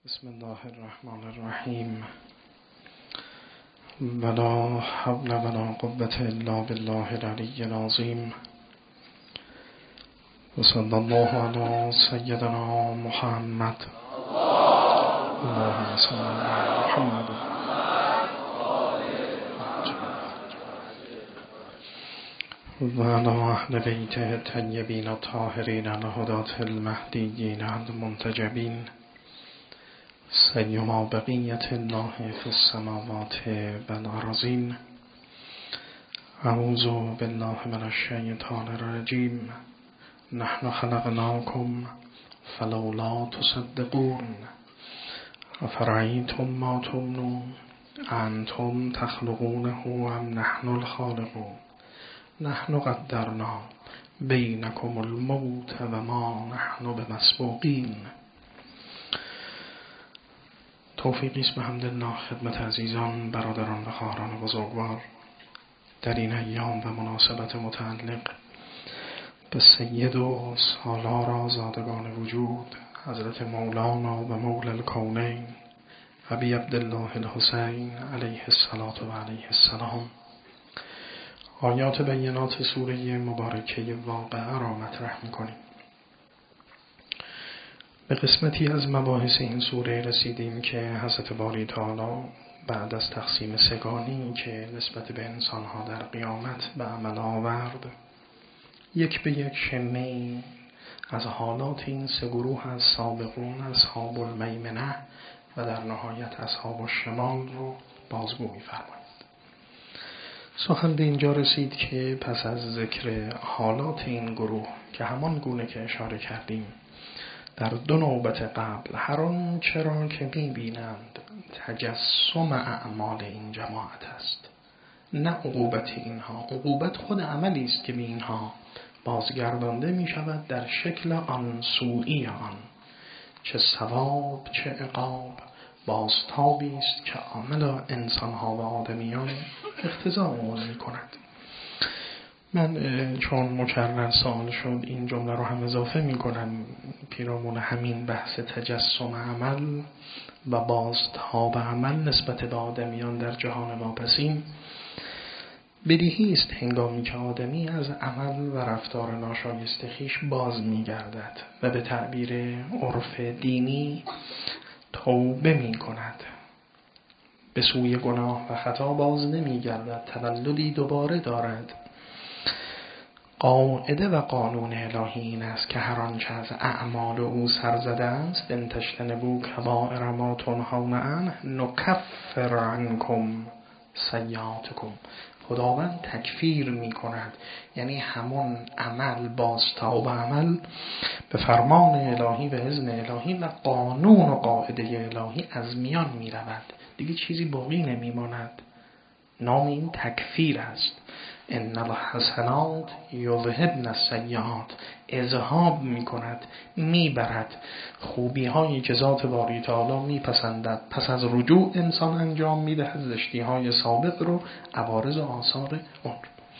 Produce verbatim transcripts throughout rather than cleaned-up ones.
بسم الله الرحمن الرحیم. ولا حول ولا قوة الا بالله العلی العظیم. و صلی الله علی سیدنا محمد. اللهم صل علی محمد و علی اهل بیته الطیبین الطاهرین الهداة المهدیین المنتجبین سیما بقیت الله فی السماوات و الارضین. اعوذ بالله من الشیطان الرجیم. نحن خلقناکم فلولا تصدقون افرأیتم ما تمنون انتم تخلقونه ام نحن الخالقون نحن قدرنا بینکم الموت و ما نحن بمسبوقین. توفیقی است بحمدالله خدمت عزیزان، برادران و خواهران بزرگوار در این ایام و مناسبت متعلق به سید و سالار آزادگان وجود حضرت مولانا و مولا الکونین ابی عبدالله الحسین علیه الصلاة و علیه السلام آیات بینات سوره مبارکه واقعه را مطرح می‌کنیم. به قسمتی از مباحث این سوره رسیدیم که حضرت باری تعالی بعد از تقسیم سگانی که نسبت به انسانها در قیامت به عمل آورد، یک به یک شمه از حالات این سه گروه از سابقون، اصحاب المیمنه و در نهایت اصحاب الشمال رو بازگو می‌فرماید. سخن به اینجا رسید که پس از ذکر حالات این گروه که همان گونه که اشاره کردیم در دو نوبت قبل هر آن چرا که می‌بینند تجسم اعمال این جماعت است، نه عقوبت اینها. عقوبت خود عملی است که به اینها بازگردانده می شود در شکل آن سوئی آن، چه ثواب چه عقاب بازتابی است که عامل انسانها و آدمیان اقتضا می کند. من چون مکرر سوال شد این جمله رو هم اضافه می کنم پیرامون همین بحث تجسم عمل و بازتاب عمل نسبت به آدمیان در جهان واپسین. بدیهی است هنگامی که آدمی از عمل و رفتار ناشایسته خویش باز می گردد و به تعبیر عرف دینی توبه می کند، به سوی گناه و خطا باز نمی گردد، تولدی دوباره دارد. قاعده و قانون الهی این است که هر آنچه از اعمال او سر زده است ان تجتنبوا کبائر ما تنهون عنه نکفر عنکم سیئاتکم. خداوند تکفیر می کند، یعنی همون عمل بازتاب عمل به فرمان الهی و اذن الهی و قانون و قاعده الهی از میان می رود، دیگه چیزی باقی نمی ماند. نام این تکفیر است. ان الحسنات یذهبن السیئات، اذهاب می کند، می برد خوبی هایی که ذات باری تعالی می پسندد، پس از رجوع انسان انجام می دهد زشتی های سابق رو، عوارض و آثار اون.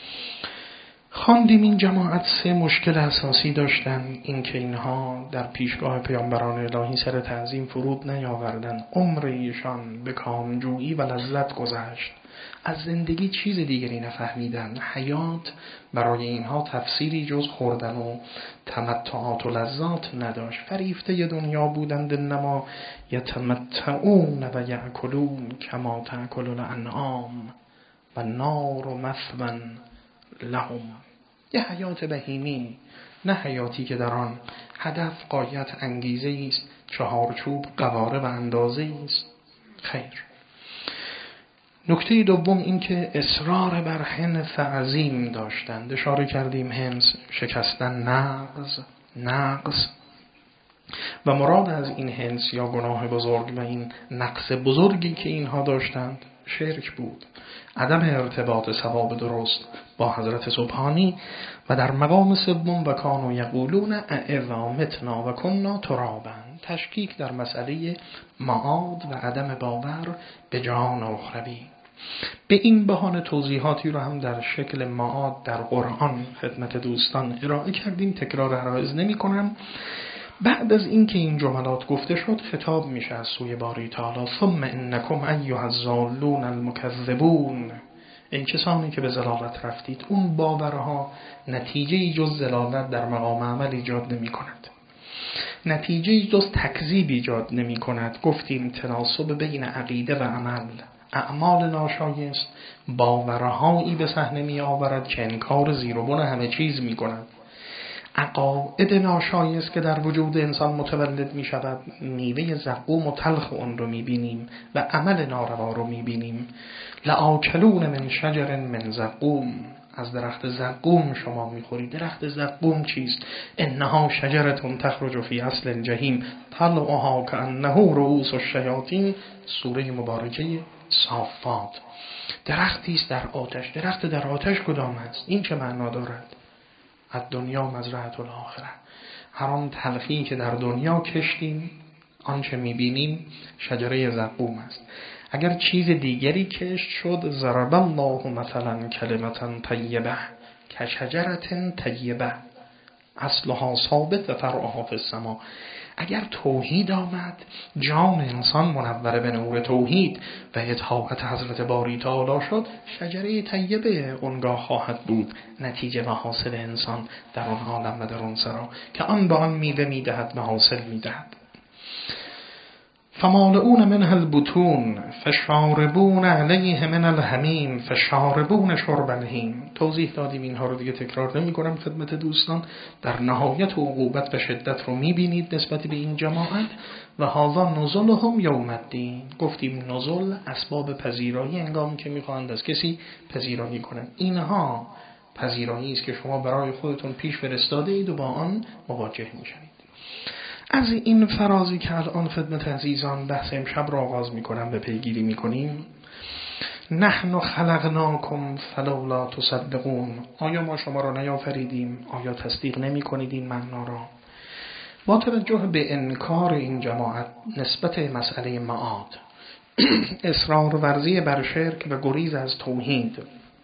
خواندیم این جماعت سه مشکل اساسی داشتن، این که اینها در پیشگاه پیامبران الهی سر تعظیم فرود نیاوردن، عمر ایشان به کامجویی و لذت گذشت، از زندگی چیز دیگری نفهمیدن. حیات برای اینها تفسیری جز خوردن و تمتعات و لذات نداشت. فریفته دنیا بودند، انما یتمتعون و یأکلون کما تأکل الانعام و النار مثوی لهم. یه حیات بهیمی، نه حیاتی که در آن هدف غایت انگیزه است، چهارچوب قواره و اندازه است. خیر. نکته دوم این که اصرار بر حنث عظیم داشتند. اشاره کردیم حنث شکستن نقض نقص و مراد از این حنث یا گناه بزرگ و این نقص بزرگی که اینها داشتند شرک بود، عدم ارتباط ثواب درست با حضرت سبحانی و در مقام سوم و کانوا یقولون ائذا متنا و کنا ترابا، تشکیک در مسئله معاد و عدم باور به جهان اخروی. به این بهانه توضیحاتی رو هم در شکل معاد در قرآن خدمت دوستان ارائه کردیم، تکرار عرایض نمی کنم. بعد از اینکه این جملات گفته شد خطاب میشه از سوی باری تعالی ثم انکم ایها الضالون المکذبون، این کسانی که به ضلالت رفتید. اون باورها نتیجه جز ضلالت در مقام عمل ایجاد نمی کند، نتیجه جز تکذیب ایجاد نمی کند. گفتیم تناسب بین عقیده و عمل، اعمال ناشایست باورهایی به صحنه می آورد که انکار زیر و بن همه چیز می کند. عقاید ناشایست که در وجود انسان متولد می شود، میوه زقوم و تلخ اون رو می بینیم و عمل ناروا رو می بینیم. لآکلون من شجر من زقوم، از درخت زقوم شما می خورید. درخت زقوم چیست؟ انها شجرتون تخرج فی اصل الجحیم طلعها کأنه رؤوس الشیاطین، سوره مبارکه صافات. درختی است در آتش. درخت در آتش کدام است؟ این چه معنا دارد؟ از دنیا مزرعه الاخره، هر آن تلخی که در دنیا کشتیم آنچه میبینیم شجره زقوم است. اگر چیز دیگری کشت شد ضرب الله مثلا کلمة طیبه کشجرة طیبه اصلها ثابت و فرعها فی السماء. اگر توحید آمد، جان انسان منور به نور توحید و اطاعت حضرت باری تعالی شد، شجره طیبه اونگاه خواهد بود نتیجه و حاصل انسان در اون عالم و در اون سرا که آن به آن میوه میدهد و حاصل میدهد. فمالئون منها البطون فشاربون علیه من الحمیم فشاربون شرب الهیم. توضیح دادیم، اینها رو دیگه تکرار نمی کنم خدمت دوستان. در نهایت عقوبت و شدت رو می بینید نسبت به این جماعت. و هذا نزلهم یوم الدین. گفتیم نزل اسباب پذیرایی هنگامی که می خواهند از کسی پذیرایی کنند. اینها پذیرایی است که شما برای خودتون پیش فرستاده اید و با آن مواجه می شوید. از این فرازی که الان خدمت عزیزان بحث امشب را آغاز می کنم به پیگیری می کنیم. نحن خلقناکم فلولا تصدقون. آیا ما شما را نیافریدیم؟ آیا تصدیق نمی کنید این معنا را؟ با توجه به انکار این جماعت نسبت مسئله معاد، اصرار ورزی بر شرک و گریز از توحید،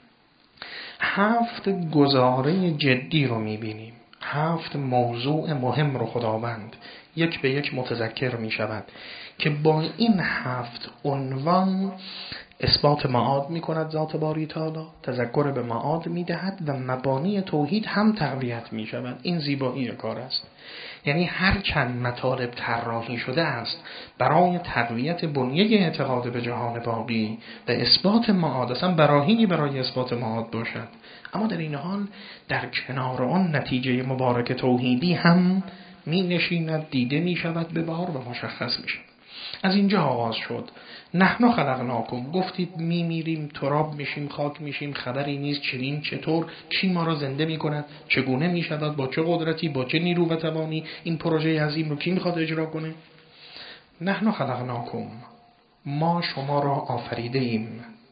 هفت گزاره جدی رو می بینیم. هفت موضوع مهم رو خداوند یک به یک متذکر می شود که با این هفت عنوان اثبات معاد می کند ذات باری تعالی، تذکر به معاد می دهد و مبانی توحید هم تقویت می شود. این زیبایی کار است. یعنی هر چند مطالب طراحی شده است برای تقویت بنیه اعتقاد به جهان باقی و اثبات معاد، اصلا براهینی برای اثبات معاد باشد، اما در این حال در کنار آن نتیجه مبارک توحیدی هم می نشیند، دیده می شود به بار و مشخص می شود. از اینجا آغاز شد. نحن خلقناکم، گفتید می میریم، تراب میشیم، خاک میشیم، خبری نیست چنین چطور، چی ما را زنده می کند، چگونه می شود، با چه قدرتی، با چه نیرو و توانی این پروژه عظیم رو کی میخواد اجرا کنه. نحن خلقناکم، ما شما را آفریده ایم.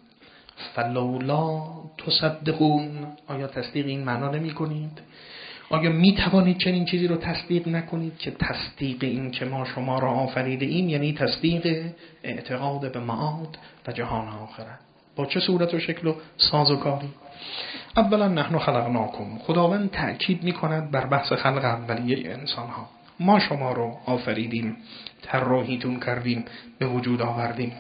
فلولا تصدقون، آیا تصدیق این معنا نمی کنید؟ آیا می توانید چنین چیزی رو تصدیق نکنید که تصدیق این که ما شما را آفریده ایم یعنی تصدیق اعتقاد به معاد و جهان آخرت؟ با چه صورت و شکل و ساز و کاری؟ اولا نحن خلقناکم، خداوند تأکید می کند بر بحث خلق اولیه انسان ها. ما شما رو آفریدیم، طراحیتون کردیم، به وجود آوردیم.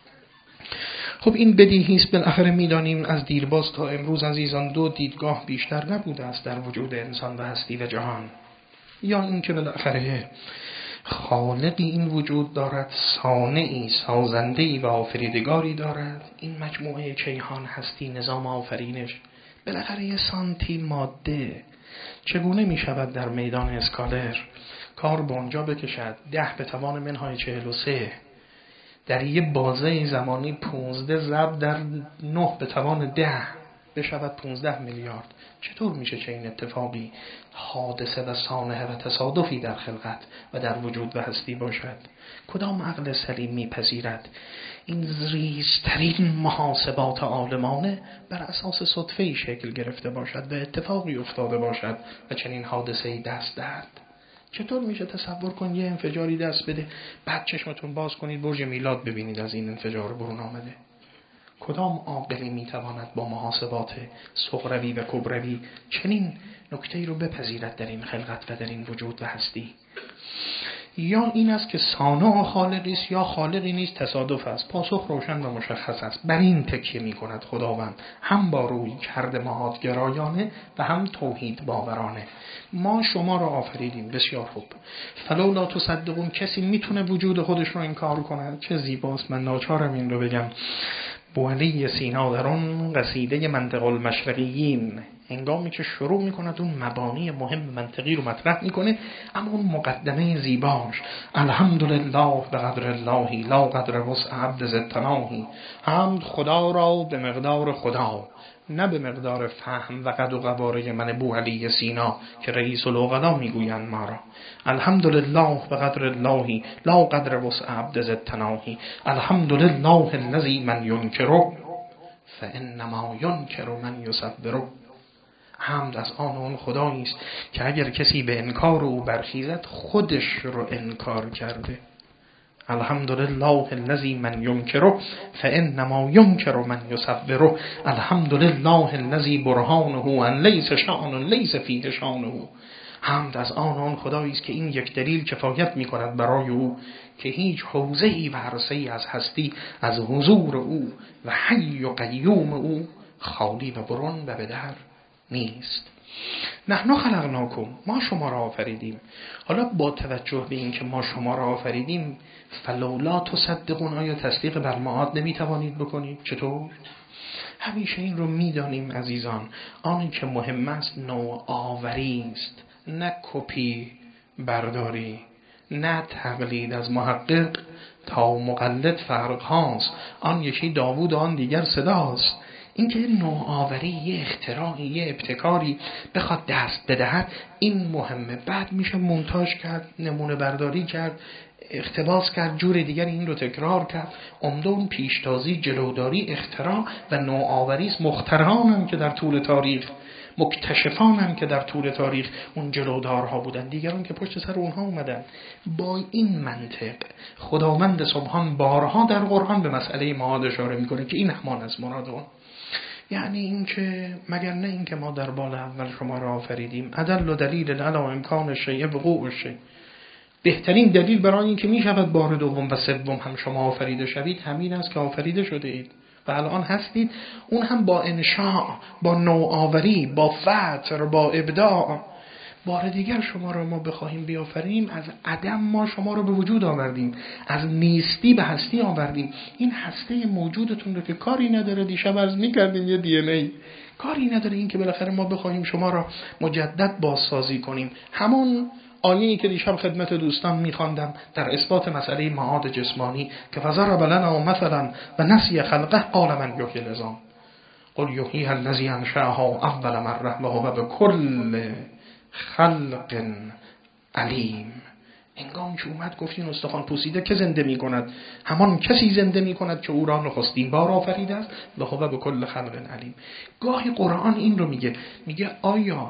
خب این بدیهی است، بالاخره میدانیم از دیرباز تا امروز عزیزان دو دیدگاه بیشتر نبوده است در وجود انسان و هستی و جهان. یا اینکه بالاخره خالقی این وجود دارد، صانعی، سازنده‌ای و آفریدگاری دارد. این مجموعه کیهان، هستی، نظام آفرینش، بالاخره یه سانتی ماده چگونه می شود در میدان اسکالر کار به اونجا بکشد ده به توان منهای چهل و سه، در یه بازه زمانی پونزده ضرب در نه به توان ده بشود پونزده میلیارد. چطور میشه چه این اتفاقی حادثه و سانحه و تصادفی در خلقت و در وجود و هستی باشد؟ کدام عقل سلیم میپذیرد این ریزترین محاسبات عالمانه بر اساس صدفه‌ای شکل گرفته باشد و اتفاقی افتاده باشد و چنین حادثه‌ای دست دهد؟ چطور میشه تصور کن یه انفجاری دست بده، بعد چشمتون باز کنید برج میلاد ببینید از این انفجار برون آمده؟ کدام عاقلی میتواند با محاسبات صغروی و کبروی چنین نکته‌ای رو بپذیرد در این خلقت و در این وجود و هستی؟ یا این است که صانع خالقی است یا خالقی نیست، تصادف است. پاسخ روشن و مشخص است. بر این تکیه می کند خداوند، هم با روی کرده مهاتگرایانه و هم توحید باورانه. ما شما را آفریدیم. بسیار خوب. فلولا تصدقون، کسی میتونه وجود خودش رو انکار کنه؟ چه زیباست، من ناچارم این رو بگم. بوعلی سینا در اون قصیده منطق المشرقیین هنگامی که شروع میکند اون مبانی مهم منطقی رو مطرح میکنه، اما اون مقدمه زیباش الحمدلله به قدر اللهی لا قدر وسع عبد زتناهی، حمد خدا را به مقدار خدا نه به مقدار فهم و قد و قواره من بوعلی سینا که رئیس العقلا میگویند ما را. الحمدلله به قدر اللهی لا قدر وسع عبد زتناهی، الحمدلله الذی من ینکر فانما ینکر من یصبر. حمد از آن اون خدایی است که اگر کسی به انکار او برخیزد خودش رو انکار کرده. الحمدلله الذی من ینکر فانما ینکر من یصبر، الحمدلله الذی برهانه ان لیس شأن لیس فیه شأنه. حمد از آن اون خدایی است که این یک دلیل کفایت می‌کند برای او که هیچ حوزه‌ای و عرصه‌ای از هستی از حضور او و حی و قیوم او خالی و برون و بدر نیست. نحن خلقناکم، ما شما را آفریدیم. حالا با توجه به این که ما شما را آفریدیم، فلولا تصدقون، آیا تصدیق بر معاد نمیتوانید بکنید؟ چطور؟ همیشه این رو میدانیم عزیزان، آنی که مهم است نوآوری است، نه کپی برداری، نه تقلید. از محقق تا مقلد فرق هاست، آن یکی داوود آن دیگر صداست. این که نوآوری، یه اختراعی، یه ابتکاری بخواد دست بدهد، این مهمه. بعد میشه مونتاژ کرد، نمونه برداری کرد، اقتباس کرد، جور دیگر این رو تکرار کرد. عمده اون پیشتازی، جلوداری، اختراع و نوآوری است. مخترعان هم که در طول تاریخ، مکتشفان هم که در طول تاریخ اون جلودارها بودن، دیگران که پشت سر اونها اومدن. با این منطق خداوند سبحان بارها در قرآن به مسئله معاد اشاره میکنه که این همان از مراد اون. یعنی این که مگر نه این که ما در بال اول شما را آفریدیم، ادل و دلیل علی امکان شیء وقوع الشیء، بهترین دلیل برای این که می شود بار دوم و سوم هم شما آفریده شوید همین است که آفریده شده اید و الان هستید. اون هم با انشاء، با نوآوری، با فطر، با ابداع. بار دیگر شما را ما بخواهیم بیافریم، از عدم ما شما را به وجود آوردیم، از نیستی به هستی آوردیم. این هسته موجودتون رو که کاری نداره، دیشب عرض می‌کردیم یه دی ان ای کاری نداره، این که بالاخره ما بخواهیم شما را مجدد بازسازی کنیم. همون آیه‌ای که دیشب خدمت دوستان می‌خواندم در اثبات مسئله معاد جسمانی که فضرب لنا مثلا و نسی خلقه قال من یحیی العظام قل یحییها الذی انشأها اول مره و هو بكل خلق علیم. انگام که اومد گفت این استخوان پوسیده که زنده می کند، همان کسی زنده می کند که او را نخستین بار آفریده است و هو بكل خلق علیم. گاهی قرآن این رو میگه، میگه آیا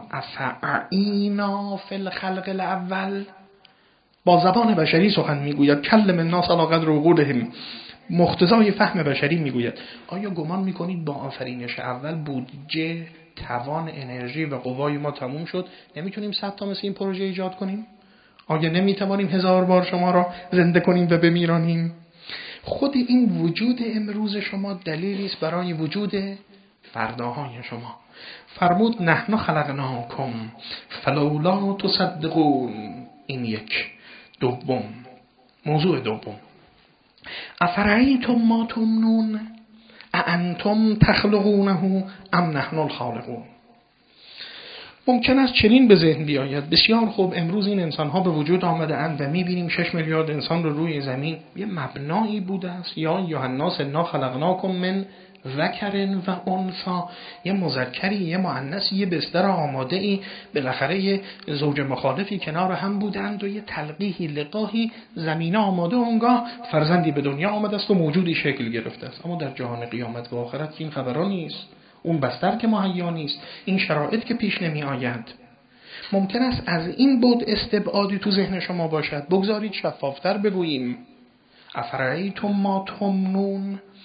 افعینا فی الخلق الاول، با زبان بشری سخن میگوید، کلم الناس علی قدر عقولهم، مقتضای فهم بشری میگوید. آیا گمان میکنید با آفرینش اول بودجه، توان، انرژی و قوای ما تموم شد، نمیتونیم صد تا مثل این پروژه ایجاد کنیم؟ آیا نمیتوانیم هزار بار شما را زنده کنیم و بمیرانیم؟ خود این وجود امروز شما دلیلی است برای وجود فرداهای شما. فرمود نحن خلقناکم فلولا تصدقون. این یک. دوم، موضوع دوم، افرأیتم ما تمنون اانتم تخلقونه ام نحن الخالقون. ممکن است چنین به ذهن بیاید بسیار خوب، امروز این انسان ها به وجود آمده اند و میبینیم شش میلیارد انسان رو روی زمین. یه مبنایی بوده است، یا یوحناس انا خلقناکم من ذکر و انثی، یه مذکری، یه مؤنثی، یه بستر آماده ای، بالاخره یه زوج مخالفی کنار هم بودند و یه تلقیحی، لقاحی زمینه آماده، اونگاه فرزندی به دنیا آمده است و موجودی شکل گرفته است. اما در جهان قیامت و آخرت این خبران نیست، اون بستر که مهیا نیست، این شرایط که پیش نمی آید. ممکن است از این بود استبعادی تو ذهن شما باشد. بگذارید شفافتر بگوییم. افرأیتم ما تمنون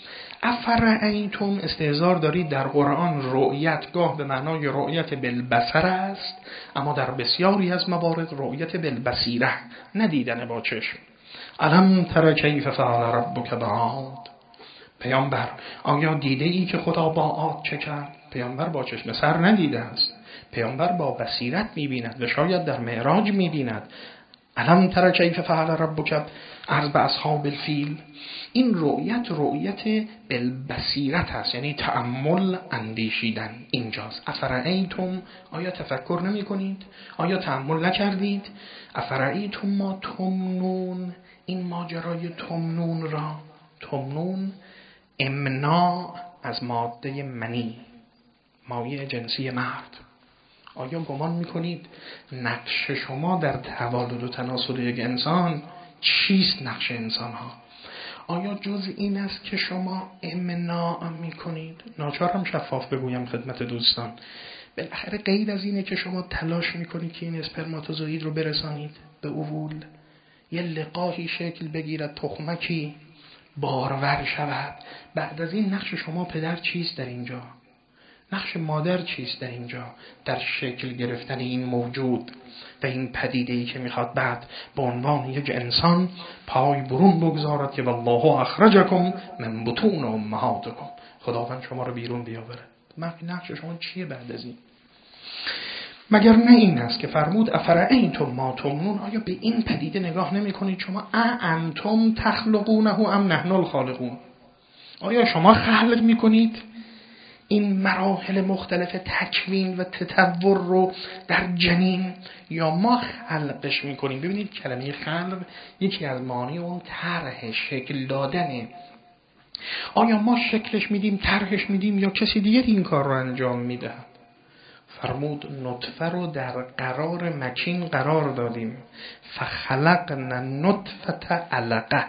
افرأیتم استهزار دارید در قرآن رؤیت گاه به معنای رؤیت بالبصر است، اما در بسیاری از موارد رؤیت بالبصیره، ندیدن با چشم. الم تر کیف فعل ربک بعاد. پیامبر آیا دیده ای که خدا با عاد چه کرد؟ پیامبر با چشم سر ندیده است، پیامبر با بصیرت می‌بیند و شاید در معراج می‌بیند. الم تر کیف فعل ربک عرض به اصحاب الفیل. این رؤیت رؤیت بالبصیرت هست، یعنی تأمل، اندیشیدن. اینجاست افرأیتم، آیا تفکر نمی کنید؟ آیا تأمل نکردید؟ افرأیتم ما تمنون. این ماجرای تمنون را، تمنون امناع از ماده منی، مایع جنسی مرد. آیا گمان میکنید نقش شما در توالد و تناسل یک انسان چیست؟ نقش انسان ها آیا جز این است که شما امناع میکنید؟ ناچارم شفاف بگویم خدمت دوستان، بالاخره غیر از اینه که شما تلاش میکنید که این اسپرماتوزوئید رو برسانید به اوول، یه لقاحی شکل بگیرد، تخمکی بارور شود. بعد از این نقش شما پدر چیست در اینجا؟ نقش مادر چیست در اینجا؟ در شکل گرفتن این موجود و این پدیده‌ای که میخواد بعد به عنوان یک انسان پای برون بگذارد که والله اخرجکم من بطون امهاتکم، خداوند شما رو بیرون بیاورد. نقش شما چیه بعد از این؟ مگر نه این است که فرمود افرأیتم ما تمنون. آیا به این پدیده نگاه نمی کنید شما؟ اانتم تخلقونه ام نحن الخالقون. آیا شما خلق می کنید این مراحل مختلف تکوین و تطور رو در جنین، یا ما خلقش می کنیم؟ ببینید کلمه خلق یکی از معانی اون طرح، شکل دادنه. آیا ما شکلش میدیم، طرحش میدیم، یا کسی دیگه این کار رو انجام میده؟ فرمود نطفه رو در قرار مکین قرار دادیم، فخلقنا نطفه علقه،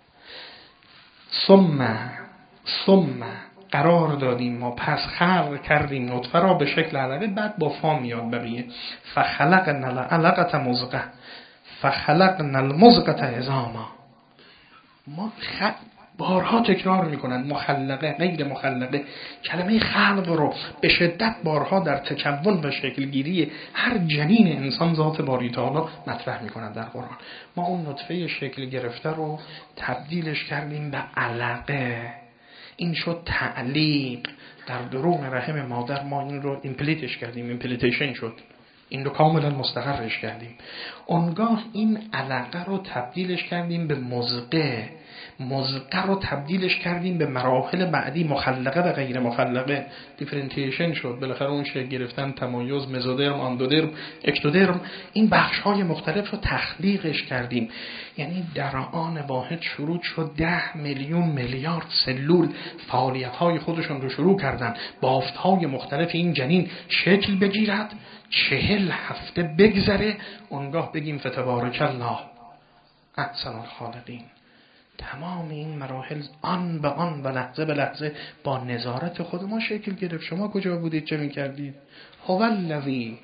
ثم ثم قرار دادیم ما، پس خلق کردیم نطفه را به شکل علقه. بعد با فا میاد بقیه، فخلقنا العلقه مضغه فخلقنا المضغه عظاما. ما خ... بارها تکرار میکنن مخلقه، غیر مخلقه. کلمه خلق رو به شدت بارها در تکون و شکلگیری هر جنین انسان ذات باری تعالی مطرح میکنن در قرآن. ما اون نطفه شکل گرفته رو تبدیلش کردیم به علقه. این شد تعلیق در درون رحم مادر. ما این رو ایمپلیتش کردیم، ایمپلیتیشن شد، این رو کاملا مستقرش کردیم. اونگاه این علقه رو تبدیلش کردیم به مضغه، مضغه رو تبدیلش کردیم به مراحل بعدی، مخلقه و غیر مخلقه. دیفرنسییشن شد، بالاخره اون شکل گرفتن، تمایز، مزودرم، اندودرم، اکتودرم، این بخش های مختلف رو تخلیقش کردیم. یعنی در آن واحد شروع شد ده میلیون میلیارد سلول فعالیت های خودشون رو شروع کردن، بافت های مختلف این جنین شکل بگیرد، چهل هفته بگذره، اونگاه بگیم فتبارک الله احسن الخالقین. تمام این مراحل آن به آن و لحظه به لحظه با نظارت خود ما شکل گرفت. شما کجا بودید؟ چه میکردید؟ هو الذی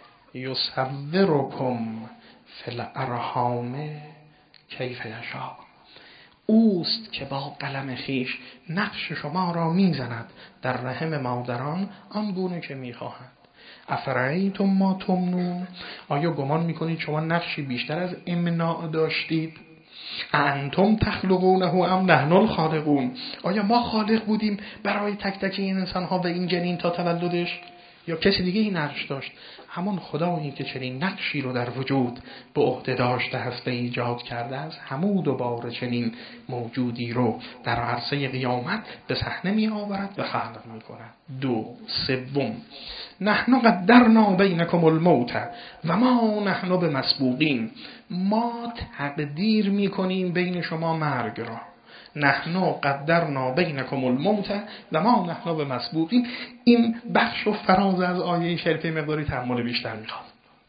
یصورکم فی الارحام کیف یشاء. اوست که با قلم خیش نقش شما را میزند در رحم مادران آنگونه که میخواهد. افرأیتم ما تمنون. آیا گمان میکنید شما نقشی بیشتر از امناع داشتید؟ انتم تخلقونه ام نحن الخالقون. آیا ما خالق بودیم برای تک تک این انسان ها و این جنین تا تولدش، یا کسی دیگه این نقش داشت؟ همون خدایی که چنین نقشی رو در وجود به عهده داشته هست و ایجاد کرده است، همون دوباره چنین موجودی رو در عرصه قیامت به صحنه می آورد و خلق می کند. دو سوم، نحن قدرنا بینکم الموت و ما نحن بمسبوقین. ما تقدیر می کنیم بین شما مرگ را. نحن قدرنا بینکم الموت و ما نحن بمسبوقین. این بخش و فراز از آیه شریفه مقداری تأمل بیشتر میخواد.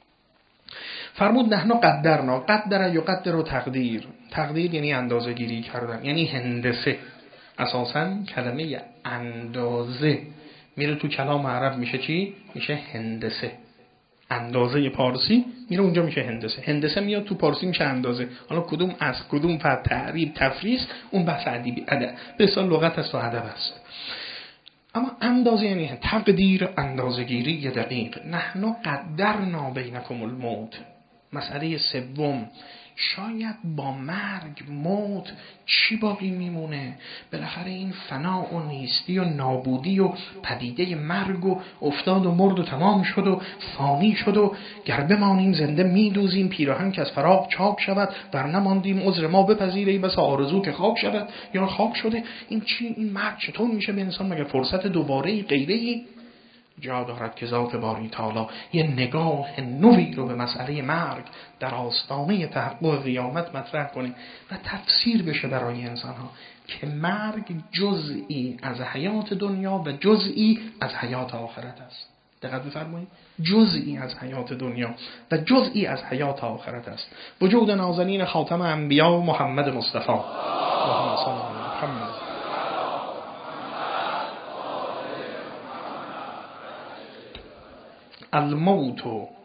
فرمود نحن قدرنا، قدر یقدر و تقدیر. تقدیر یعنی اندازه گیری کردن، یعنی هندسه. اساساً کلمه اندازه میره تو کلام عرب میشه چی؟ میشه هندسه، اندازه پارسی میره اونجا میشه هندسه. هندسه میاد تو پارسی میشه اندازه. حالا کدوم از کدوم فرد تعریب تفریس اون بحث ادبی ادب به اصطلاح لغت است و ادب است. اما اندازه یعنی تقدیر، اندازه‌گیری دقیق. نحن قدرنا بینکم الموت. مسئله سوم، شاید با مرگ موت چی باقی میمونه؟ بالاخره این فنا و نیستی و نابودی و پدیده مرگ و افتاد و مرد و تمام شد و فانی شد و گر بمانیم زنده میدوزیم پیراهن که از فراق چاک شود، در نماندیم عذر ما بپذیره ای بس آرزو که خاک شود یا خاک شده. این چی؟ این مرگ چطور میشه به انسان؟ مگر فرصت دوباره غیره جا دارد که ذات باری تعالی یه نگاه نوی رو به مسئله مرگ در آستانه تحقق قیامت مطرح کنه و تفسیر بشه برای انسان ها که مرگ جزئی از حیات دنیا و جزئی از حیات آخرت است. دقت بفرمایید، جزئی از حیات دنیا و جزئی از حیات آخرت است. وجود نازنین خاتم انبیا محمد مصطفی اللهم صل علی محمد. الموت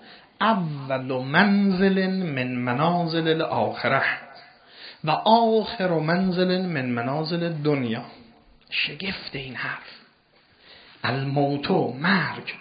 اول منزل من منازل الاخره و آخر منزل من منازل دنیا. شگفت این حرف. الموت، مرگ،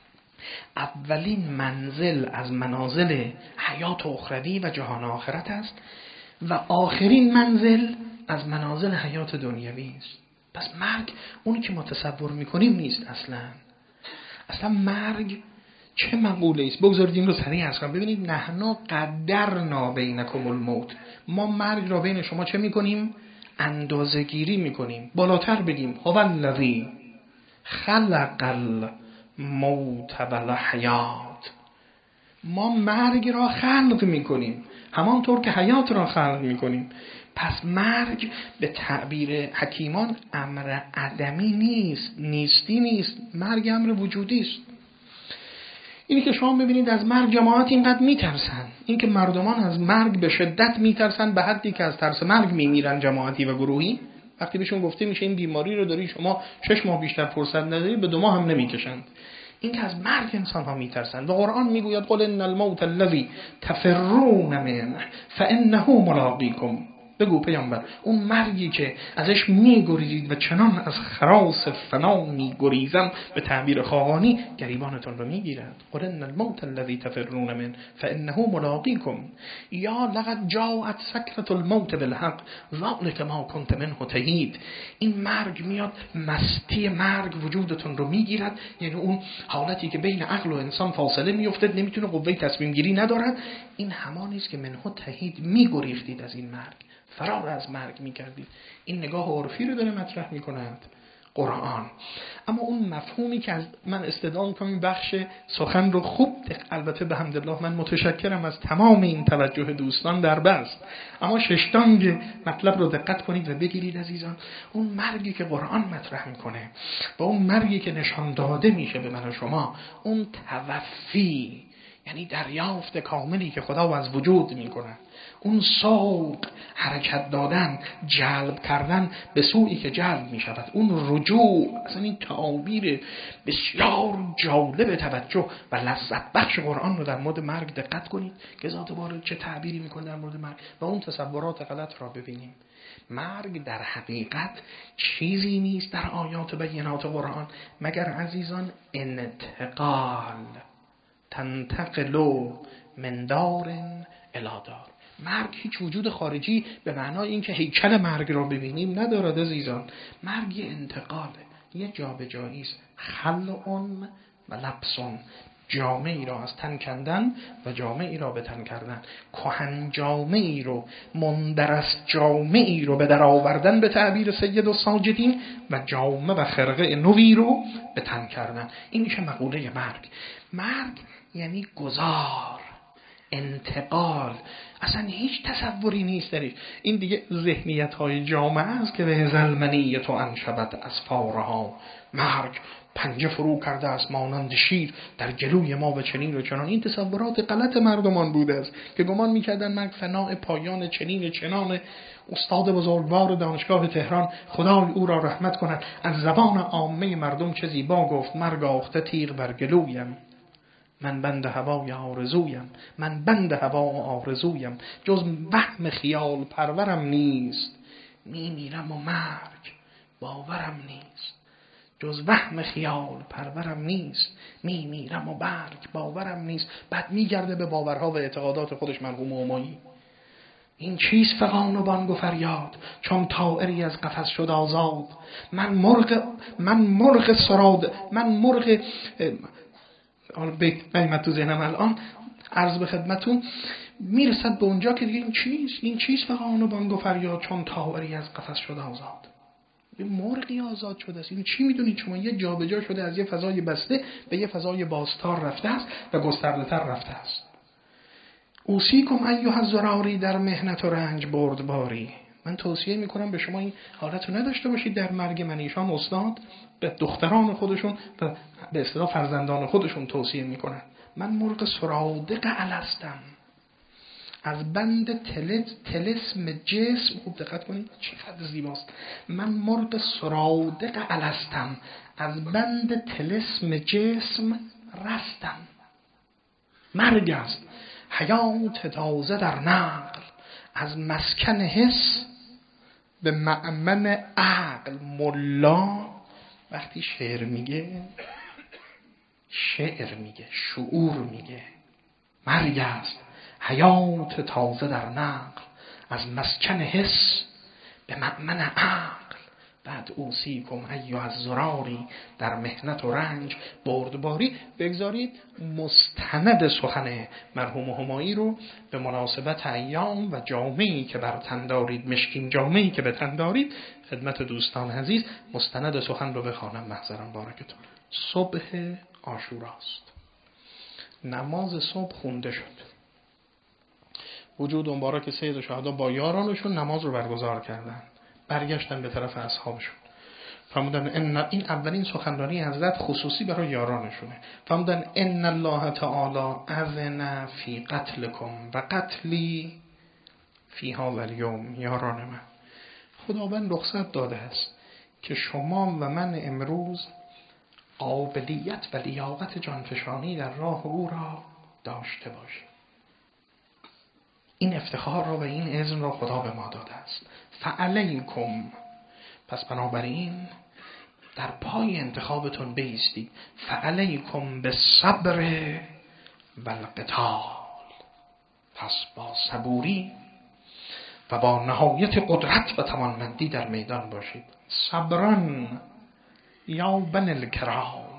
اولین منزل از منازل حیات اخروی و جهان آخرت است و آخرین منزل از منازل حیات دنیوی است. پس مرگ اونی که ما تصور میکنیم نیست. اصلا اصلا مرگ چه مقوله است؟ بگذارید این رو سریع عرض کنم. ببینید، نحن قدرنا بینکم الموت. ما مرگ را بین شما چه میکنیم؟ اندازه گیری میکنیم. بالاتر بگیم هو الذی خلق الموت و الحیات. ما مرگ را خلق میکنیم همانطور که حیات را خلق میکنیم. پس مرگ به تعبیر حکیمان امر عدمی نیست، نیستی نیست. مرگ امر وجودی است. اینی که شما ببینید از مرگ جماعت اینقدر میترسن، این که مردمان از مرگ به شدت میترسن به حدی که از ترس مرگ میمیرن جماعتی و گروهی. وقتی بهشون گفته میشه این بیماری رو داری شما شش ماه بیشتر فرصت نداری، به دو ماه هم نمیکشند. این که از مرگ انسان ها میترسن. و قرآن میگوید قل ان الموت الذی تفرون منه فانه ملاقیکم. بگو پیامبر، اون مرگی که ازش میگریزید و چنان از خراس فنا میگریزم، به تعبیر خاقانی گریبانتون رو میگیرد. قل ان الموت الذی تفرون من فانه ملاقیکم یا لقد جاءت سکرة الموت بالحق ذلک ما کنت منه تحید. این مرگ میاد، مستی مرگ وجودتون رو میگیرد، یعنی اون حالتی که بین عقل و انسان فاصله میفته، نمیتونه قوه تصمیم گیری ندارد. این همانی است که منه تحید، میگریختید از این مرگ، فرار از مرگ میکردید. این نگاه عرفی رو داره مطرح میکند قرآن. اما اون مفهومی که از من استدلال میکنم این بخش سخن رو خوب، البته به حمدالله من متشکرم از تمام این توجه دوستان در بست، اما ششتانگ مطلب رو دقت کنید و بگیرید عزیزان. اون مرگی که قرآن مطرح میکنه و اون مرگی که نشان داده میشه به من و شما، اون توفی، یعنی دریافت کاملی که خدا از وجود میکنه، اون سوق، حرکت دادن، جلب کردن به سویی که جلب می شود، اون رجوع. اصلا این تعابیر بسیار جالب توجه و لذت بخش قرآن رو در مورد مرگ دقت کنید که ذات باره چه تعبیری میکنه در مورد مرگ و اون تصورات غلط را ببینیم. مرگ در حقیقت چیزی نیست در آیات و بینات قرآن مگر عزیزان انتقال، تنتقلو من دار الی دار. مرگ هیچ وجود خارجی به معنای اینکه هیکل مرگ را ببینیم ندارد عزیزان. مرگ یه انتقاله، یه جابجایی است. خلعون و لبسون، جامعی را از تن کندن و جامعی را به تن کردن، کهن جامعی رو، مندرس جامعی رو به در آوردن به تعبیر سید الساجدین و جامعه و خرقه نوی رو به تن کردن. این میشه مقوله مرگ. مرگ یعنی گذار، انتقال. اصلا هیچ تصوری نیست درش. این دیگه ذهنیت های جامعه است که به زلمنی تو انشبت از فارها. مرگ پنجه فرو کرده است مانند شیر در جلوی ما و چنین و چنان. این تصورات غلط مردمان بوده است که گمان میکردن مرگ فناء پایان چنین چنان. استاد بزرگوار دانشگاه تهران خدای او را رحمت کند از زبان عامه مردم چه زیبا گفت: مرگ آخته تیغ بر گلویم. من بند هوای آرزویم، من بند هوا و آرزویم، جز وهم خیال پرورم نیست، می میرم و مرگ باورم نیست. جز وهم خیال پرورم نیست، می میرم و مرگ باورم نیست. بعد میگرده به باورها و اعتقادات خودش مرحوم همایی. این چیست فغان و بانگ و فریاد، چون طائری از قفس شد آزاد. من مرغ من مرغ سراد من مرغ آن بیت نمیاد تو ذهنم الان، عرض به خدمتون میرسد به اونجا که دیگه این چیست این چیست فغان و بانگ و فریاد، چون طائری از قفس شد آزاد. یه مرغی آزاد شده است. این چی میدونید شما؟ یه جابجا شده، از یه فضای بسته به یه فضای بازتار رفته است و گسترده‌تر رفته است. اوصیکم ایها الذراری در محنت و رنج بردباری. من توصیه میکنم به شما این حالت رو نداشته باشید در مرگ من. ایشان استاد به دختران خودشون و به اصطلاح فرزندان خودشون توصیه میکنن. من مرغ سرادق الستم، از بند تلت تلسم جسم، خوب دقت کنید چقدر زیباست. من مرغ سرادق الستم، از بند تلسم جسم رستم. مرگ است حیات تازه در نقل، از مسکن حس به مأمن عقل. ملا وقتی شعر میگه شعر میگه، شعور میگه. مرگ است حیات تازه در نقل، از مسکن حس به مأمن عقل. بعد اوصیکم ایها الذراری در محنت و رنج بردباری. بگذارید مستند سخن مرحوم همایی رو به مناسبت ایام و جامه‌ای که بر تن دارید، مشکین جامه‌ای که به تن دارید، خدمت دوستان عزیز مستند سخن رو بخوانم محضرم بارکتون. صبح عاشوراست، نماز صبح خونده شد. وجود مبارک سید شهدا با یارانشون نماز رو برگزار کردن، برگشتن به طرف اصحابشون، فرمودن ان این اولین سخنرانی حضرت خصوصی برای یارانشونه. فرمودن ان الله تعالی اذن فی قتلکم و قتلی فی هذا الیوم. یاران من، خداوند رخصت داده است که شما و من امروز قابلیت و لیاقت جانفشانی در راه او را داشته باشیم. این افتخار را و این اذن را خدا به ما داده است. فعلیکم، پس بنابراین در پای انتخابتون بایستید. فعلیکم بالصبر و القتال، پس با صبوری و با نهایت قدرت و توانمندی در میدان باشید. صبرن یا بن الکرام،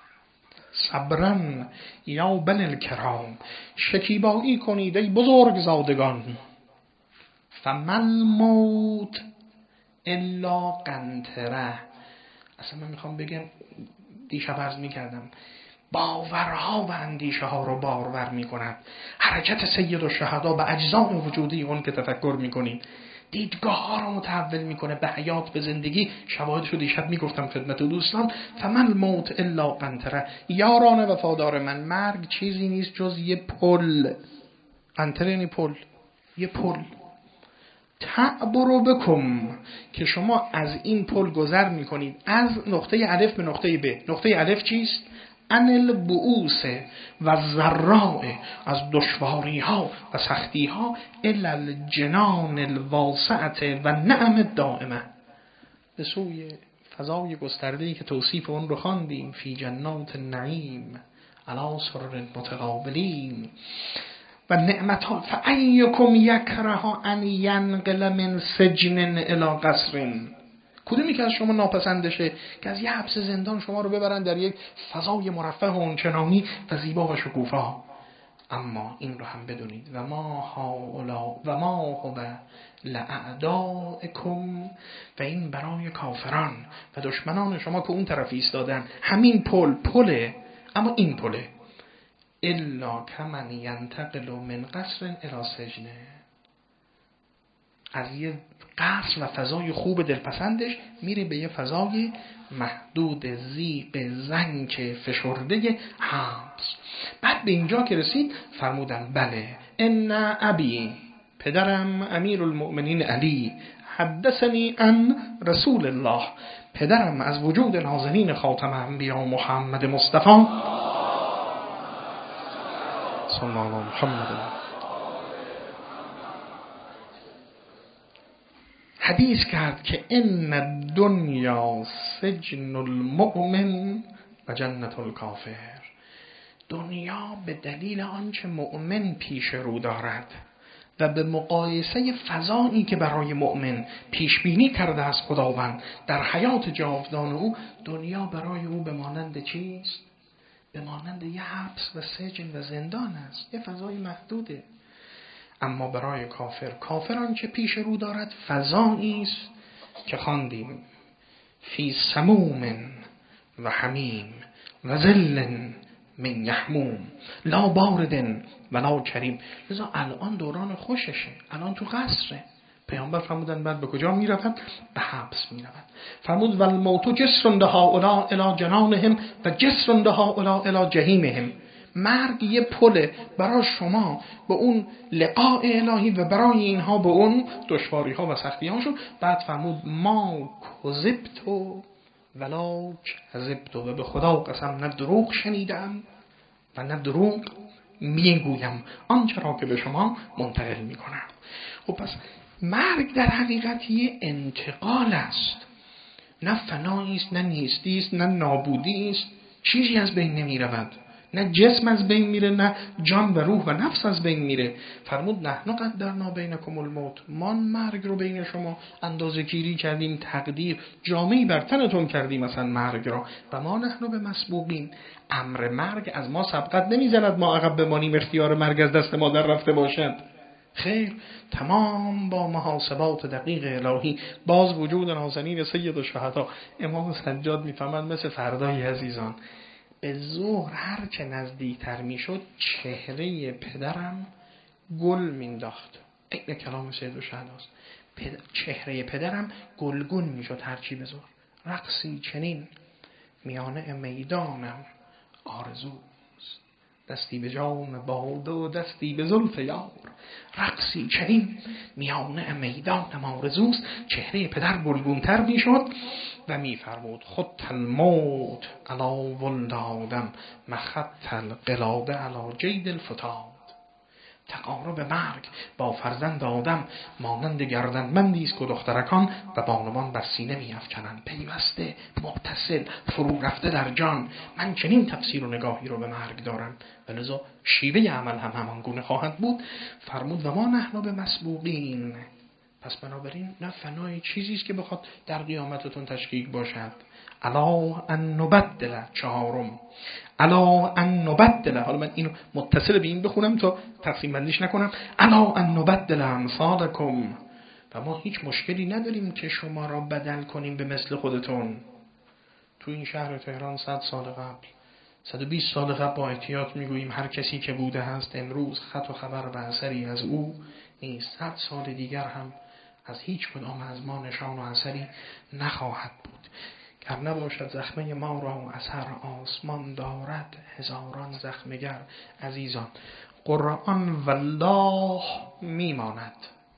صبرن یا بن الکرام، شکیبایی کنید ای بزرگ زادگان. فمل موت الا قنطره. اصلا من میخوام بگم، دیشب عرض میکردم، باورها و اندیشه ها رو بارور میکند. حرکت سید الشهدا به اجزای وجودی اون که تفکر میکنید، دیدگاه ها رو متحول میکنه به حیات، به زندگی. شواهدشو دیشب میگفتم خدمت دوستان. فمل موت الا قنطره. یاران وفادار من، مرگ چیزی نیست جز یه پل. قنطره یعنی پل، یه پل. تعبرو بکم، که شما از این پل گذر میکنید، از نقطه الف به نقطه ب. نقطه الف چیست؟ ان البؤوس و ذراء، از دشواری ها و سختی ها، الی الجنان الواسعه و نعم الدائمه، به سوی فضای گسترده‌ای که توصیف اون رو خواندیم. فی جنات النعیم علی سرر متقابلین و نعمت ها. فایکم یکره ان ینقل من سجن الی قصر. کدومی که از شما ناپسندشه که از یه حبس زندان شما رو ببرن در یک فضای مرفه و اونچنانی و زیبا و شکوفا؟ اما این رو هم بدونید، و ما هاولا و ما هو لاعدائکم، و این برای کافران و دشمنان شما که اون طرف ایستادن. همین پل پله، اما این پله. الا کمن ینتقل من قصر الی سجن، از یه قصر و فضای خوب دلپسندش میره به یه فضای محدود، ضیق، زنک، فشرده، حبس. بعد به اینجا که رسید فرمودن بله، ان ابی، پدرم امیر المؤمنین علی، حدثنی عن رسول الله، پدرم از وجود نازنین خاتم انبیا محمد مصطفی صلی الله علی محمد. حدیث کرد که ان الدنیا سجن المؤمن و جنت الکافر. دنیا به دلیل آنچه مؤمن پیش رو دارد و به مقایسه فضایی که برای مؤمن پیش بینی کرده از خداوند در حیات جاودان او، دنیا برای او به مانند چیست؟ به مانند یه حبس و سجن و زندان است، یه فضای محدوده. اما برای کافر، کافر آنچه پیش رو دارد فضایی است که خواندیم فی سموم و حمیم و ظل من یحموم لا بارد ولا کریم. لذا الان دوران خوششه، الان تو قصره. پیامبر فرمودن بعد به کجا میرود؟ به حبس میرود. فرمود و الموت جسر هؤلاء الی جنانهم و جسر هؤلاء الی جحیمهم. مرگ یه پله برای شما به اون لقاء الهی و برای اینها به اون دشواری ها و سختی هاشون. بعد فرمود ما کذبتو ولا کذبتو، و به خدا قسم نه دروغ شنیدم و نه دروغ میگویم آنچه را که به شما منتقل میکنم. خب پس مرگ در حقیقت یه انتقال است، نه فنایی است، نه نیستی است، نه نابودی است. چیزی از بین نمی رود، نه جسم از بین میره، نه جان و روح و نفس از بین میره. فرمود نحن قدرنا بینکم الموت، ما مرگ رو بین شما اندازه گیری کردیم، تقدیر جامعی بر تنتون کردیم مثلا مرگ را، و ما نحن به مسبوقین. امر مرگ از ما سبقت نمیزند ما عقب بمانیم، اختیار مرگ از دست ما در رفته باشد. خیر، تمام با محاسبات دقیق الهی. باز وجود نازنین سید الشهدا امام سجاد میفهمند مثل فردای عزیزان، به ظهر هر چه نزدیکتر میشد چهره پدرم گل مینداخت. این کلام سید الشهداست. پدر، چهره پدرم گلگون میشد هر چی به ظهر. رقصی چنین میانه میدانم آرزوست، دستی به جام باده و دستی به زلف یار. رقصی چنین میانه میدانم آرزوست. چهره پدر گلگونتر میشد و میفرمود خط الموت علا ولد آدم مخط القلاده علا جید الفتاد. تقارب مرگ با فرزند آدم مانند گردنبندی است که دخترکان و بانوان بر سینه می‌افکنند، پیوسته، متصل، فرو رفته در جان. من چنین تفسیر و نگاهی رو به مرگ دارم و لذا شیوه عمل هم همان گونه خواهد بود. فرمود و ما نحن به مسبوقین. پس بنابراین نه فنای چیزی است که بخواد در قیامتتون تشکیک باشد. الا ان نبدل، چهارم، الا ان نبدل. حالا من اینو متصل به این بخونم تا تقسیم بندیش نکنم. الا ان نبدل امثالکم، و ما هیچ مشکلی نداریم که شما را بدل کنیم به مثل خودتون. تو این شهر تهران صد سال قبل، صد و بیست سال قبل با احتیاط میگوییم هر کسی که بوده هست امروز خط و خبر و اثری از او نیست. صد سال دیگر هم از هیچ کدام از ما نشان و اثری نخواهد بود. گر نباشد زخمه ما را اثر، آسمان دارد هزاران زخمگر. عزیزان، قرآن والله میماند،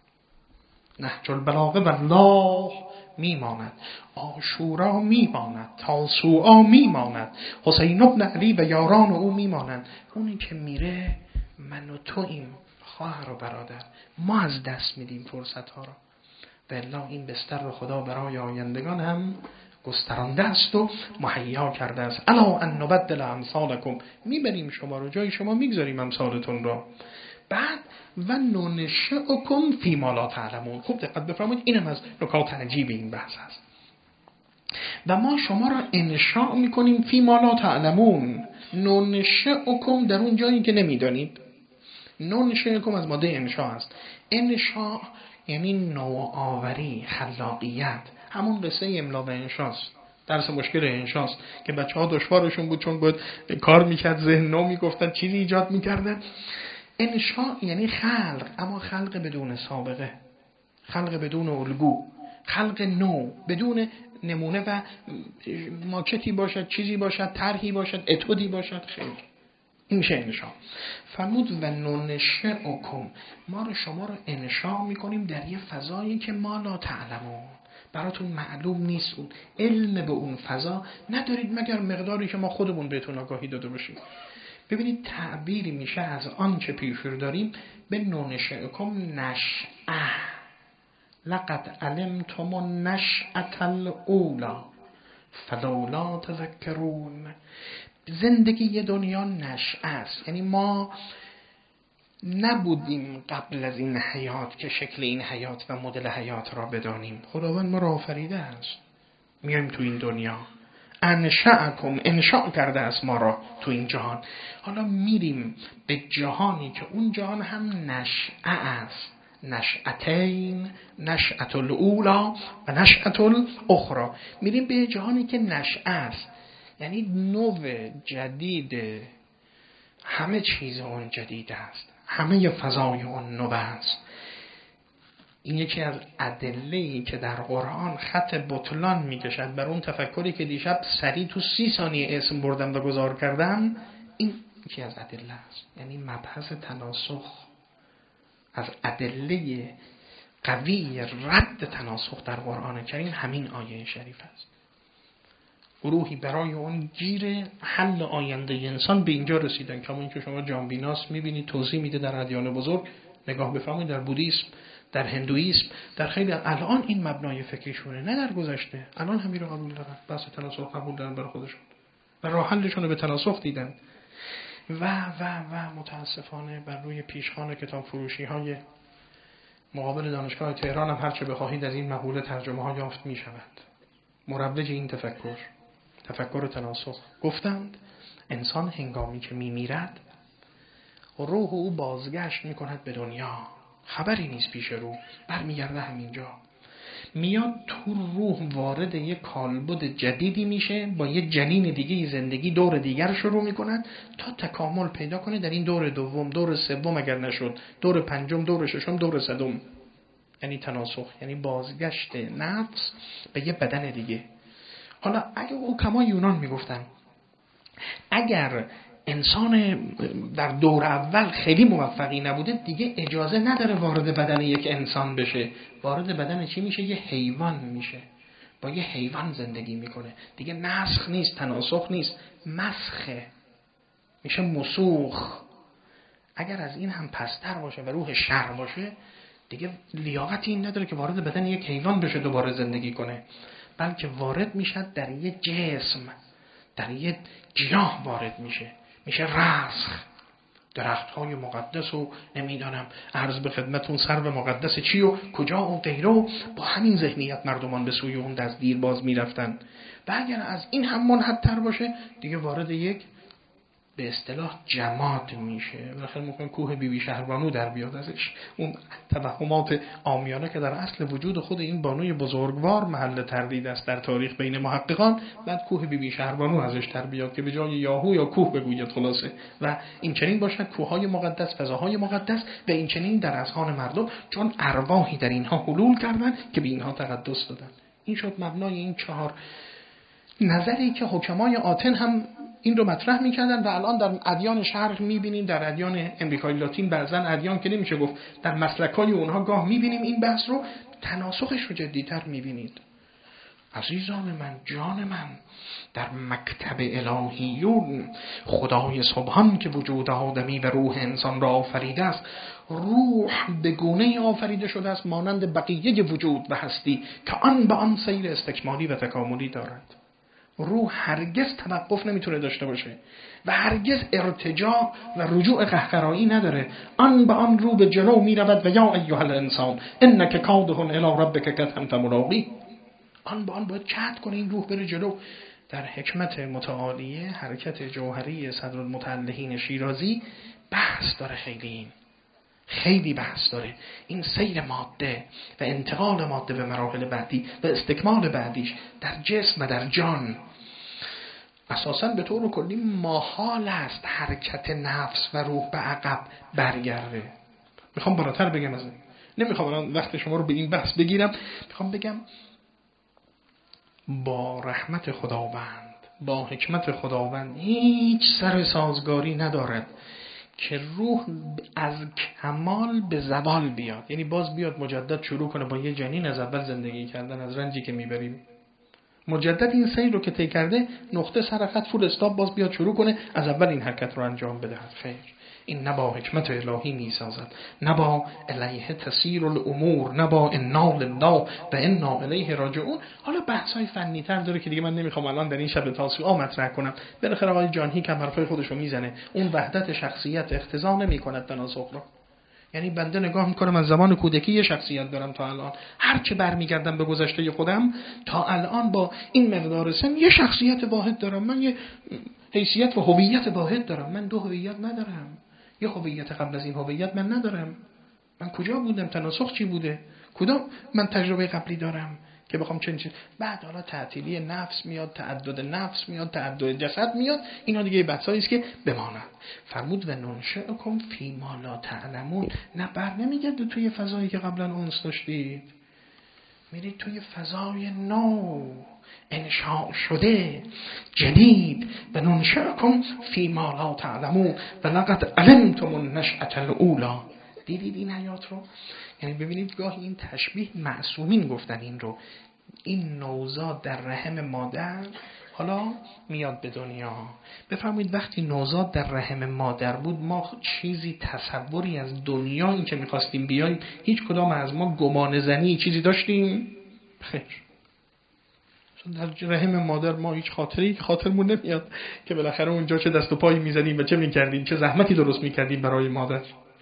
نهج البلاغه والله میماند، عاشورا میماند، تاسوعا میماند، حسین ابن علی و یاران او میمانند. اونی که میره من و توییم، خواهر و برادر. ما از دست میدیم فرصت ها را. والله این بستر رو خدا برای آیندگان هم گسترانده است و مهیا کرده است. الا ان نبدل امثالکم، میبریم شما رو جای شما، میگذاریم امثالتون رو. بعد و ننشئکم فی ما لا تعلمون. خوب دقت بفرمایید، اینم از نکات عجیب این بحث است. و ما شما را انشاء میکنیم فی ما لا تعلمون. ننشئکم در اون جایی که نمیدانید. ننشئکم از ماده انشاء است. انشاء یعنی نوآوری، خلاقیت. همون قصه املا و انشاست، درس مشکل انشاست که بچه ها دشوارشون بود چون بود کار میکرد، ذهن نو میگفتن، چیزی ایجاد میکردن. انشاء یعنی خلق، اما خلق بدون سابقه، خلق بدون الگو، خلق نو، بدون نمونه و ماکتی باشد، چیزی باشد، طرحی باشد، اتودی باشد. خیلی این میشه انشاء. فرمود و ننشئکم، ما رو شما رو انشاء میکنیم در یه فضایی که ما لا تعلمون، براتون معلوم نیست. اون علم به اون فضا ندارید مگر مقداری که ما خودمون بهتون آگاهی داده باشیم. ببینید تعبیری میشه از آن چه پیش رو داریم به نونشئکم نشأه، لقد علمتم النشأة الاولی فلولا تذکرون. زندگی دنیا نشأه است، یعنی ما نبودیم قبل از این حیات که شکل این حیات و مدل حیات را بدانیم. خداوند ما را آفریده است، میایم تو این دنیا، انشأکم، انشاء کرده است ما را تو این جهان. حالا میریم به جهانی که اون جهان هم نشأه است، نشأتین، نشأة الاولی و نشأة الاخری. میریم به جهانی که نشأه است، یعنی نو جدید، همه چیز اون جدید است، همه فضای اون نو است. این یکی از ادله‌ای که در قرآن خط بطلان میکشد بر اون تفکری که دیشب سریع تو سی ثانیه اسم بردم و گذار کردم. این یکی از ادله است، یعنی مبحث تناسخ از ادله قوی رد تناسخ در قرآن کریم همین آیه شریف است. گروهی برای اون گیر حل آینده انسان به اینجا رسیدن، کما که شما جانبیناس میبینید توضیح میده در ادیان بزرگ، نگاه بفرمایید در بودیسم، در هندویسم، در خیلی الان این مبنای فکریشونه، نه در گذشته. الان همین رو قبول دارن، بحث تناسخ قبول دارن برای خودشون و راه حلشون رو به تناسخ دیدن. و و و متاسفانه بر روی پیشخوان کتاب فروشی های مقابل دانشگاه تهران هم هرچه بخواهید از این مقوله ترجمه ها یافت می شود. مروج این تفکر، تفکر تناسخ. گفتند انسان هنگامی که می میرد روح او بازگشت می کند به دنیا، خبری نیست پیش روح، برمیگرده همینجا، میاد تو روح وارد یک کالبد جدیدی میشه، با یه جنین دیگه زندگی دور دیگر شروع میکند تا تکامل پیدا کنه در این دور دوم، دور سوم اگر نشد، دور پنجم، دور ششم، دور صدم. یعنی تناسخ، یعنی بازگشت نفس به یه بدن دیگه. حالا اگه حکما یونان میگفتن اگر انسان در دور اول خیلی موفقی نبوده دیگه اجازه نداره وارد بدن یک انسان بشه، وارد بدن چی میشه؟ یه حیوان میشه، با یه حیوان زندگی میکنه دیگه. نسخ نیست، تناسخ نیست، مسخه، میشه مسوخ. اگر از این هم پستر باشه و روح شر باشه دیگه لیاقتی این نداره که وارد بدن یک حیوان بشه دوباره زندگی کنه، بلکه وارد میشه در یه جسم، در یه گیاه وارد میشه، میشه رسخ. درخت های مقدس و نمیدانم عرض به خدمتون سرو مقدس چی و کجا و غیره، با همین ذهنیت مردمان به سوی اون دست دیر باز میرفتن. و اگر از این هم منحدتر باشه دیگه وارد یک به اصطلاح جماد میشه. بالاخره ممکن کوه بی بی شهربانو در بیاد ازش، اون توهمات عامیانه که در اصل وجود خود این بانوی بزرگوار محل تردید است در تاریخ بین محققان، بعد کوه بی بی شهربانو ازش در بیاد که به جای یاهو یا کوه بگوید خلاصه. و این چنین باشد کوههای مقدس، فضاهای مقدس و این چنین در اذهان مردم، چون ارواحی در اینها حلول کردن که به اینها تقدس دادن. این شد مبنای این چهار نظری که حکمای آتن هم این رو مطرح می‌کردن و الان در ادیان شرق می‌بینیم، در ادیان امریکای لاتین، بعضا ادیان که نمیشه گفت در مسلک‌های اونها گاه می‌بینیم این بحث رو، تناسخش رو جدی‌تر می‌بینید. عزیزان من، جان من، در مکتب الهیون خدای سبحان که وجود آدمی و روح انسان را آفریده است، روح به گونه‌ای آفریده شده است مانند بقیه وجود و هستی که آن به آن سیر استکمالی و تکاملی دارد. روح هرگز توقف نمیتونه داشته باشه و هرگز ارتجاع و رجوع قهقرایی نداره. آن به آن رو به جلو میرود و یا ایها الانسان انک کادح الی ربک کدحا ملاقی. آن به آن باید جهد کنه این روح بره جلو. در حکمت متعالیه حرکت جوهری صدرالمتعلهین شیرازی بحث داره، خیلی این خیلی بحث داره این سیر ماده و انتقال ماده به مراحل بعدی و استکمال بعدیش در جسم و در جان. اساساً به طور کلی محال است حرکت نفس و روح به عقب برگرده. میخوام بالاتر بگم از این، نمیخوام الان وقت شما رو به این بحث بگیرم، میخوام بگم با رحمت خداوند، با حکمت خداوند هیچ سر سازگاری ندارد که روح از کمال به زوال بیاد، یعنی باز بیاد مجدد شروع کنه با یه جنین از اول زندگی کردن، از رنجی که میبریم مجدد این سیر رو که طی کرده نقطه سر خط فول استاپ باز بیاد شروع کنه از اول این حرکت رو انجام بدهد. خیر، این نه با حکمت الهی میسازد، نه با الیه تسیر الامور، نه با انا لله و انا الیه راجعون. حالا بحث‌های فنی تر داره که دیگه من نمیخوام الان در این شب تاسوعا مطرح کنم. بالاخره آقای جان هیک هم حرفای خودش رو میزنه، اون وحدت شخصیت اختزا نمی‌کند تناسخ رو. یعنی بنده نگاه میکنم از زمان کودکی یه شخصیت دارم تا الان، هر چه برمیگردم به گذشته خودم تا الان با این مقدار سن یه شخصیت واحد دارم، من یه حیثیت و هویت واحد دارم. من دو هویت ندارم، یه هویت قبل از این هویت من ندارم. من کجا بودم؟ تناسخ چی بوده؟ کدام من تجربه قبلی دارم که بخوام چنین چیز؟ بعد حالا تعطیلی نفس میاد، تعدد نفس میاد، تعدد جسد میاد، اینا دیگه بحثایی است که بماند. فرمود و ننشئکم فی ما لا تعلمون. نه بر نمیگرده توی فضایی که قبلا اونس داشتید، میرید توی فضای نو انشاء شده جدید. و ننشئکم فی ما لا تعلمون و لقد علمتم النشأة الاولی. دیدید این حیات رو؟ یعنی ببینید گاهی این تشبیه معصومین گفتن این رو، این نوزاد در رحم مادر حالا میاد به دنیا. بفرمایید وقتی نوزاد در رحم مادر بود ما چیزی تصوری از دنیا این که میخواستیم بیاییم هیچ کدام از ما گمان زنی چیزی داشتیم؟ خیر. در رحم مادر ما هیچ خاطری خاطرمون نمیاد که بالاخره اونجا چه دست و پایی میزدیم و چه میکردیم، چه زحمتی درست میکردیم برای مادر.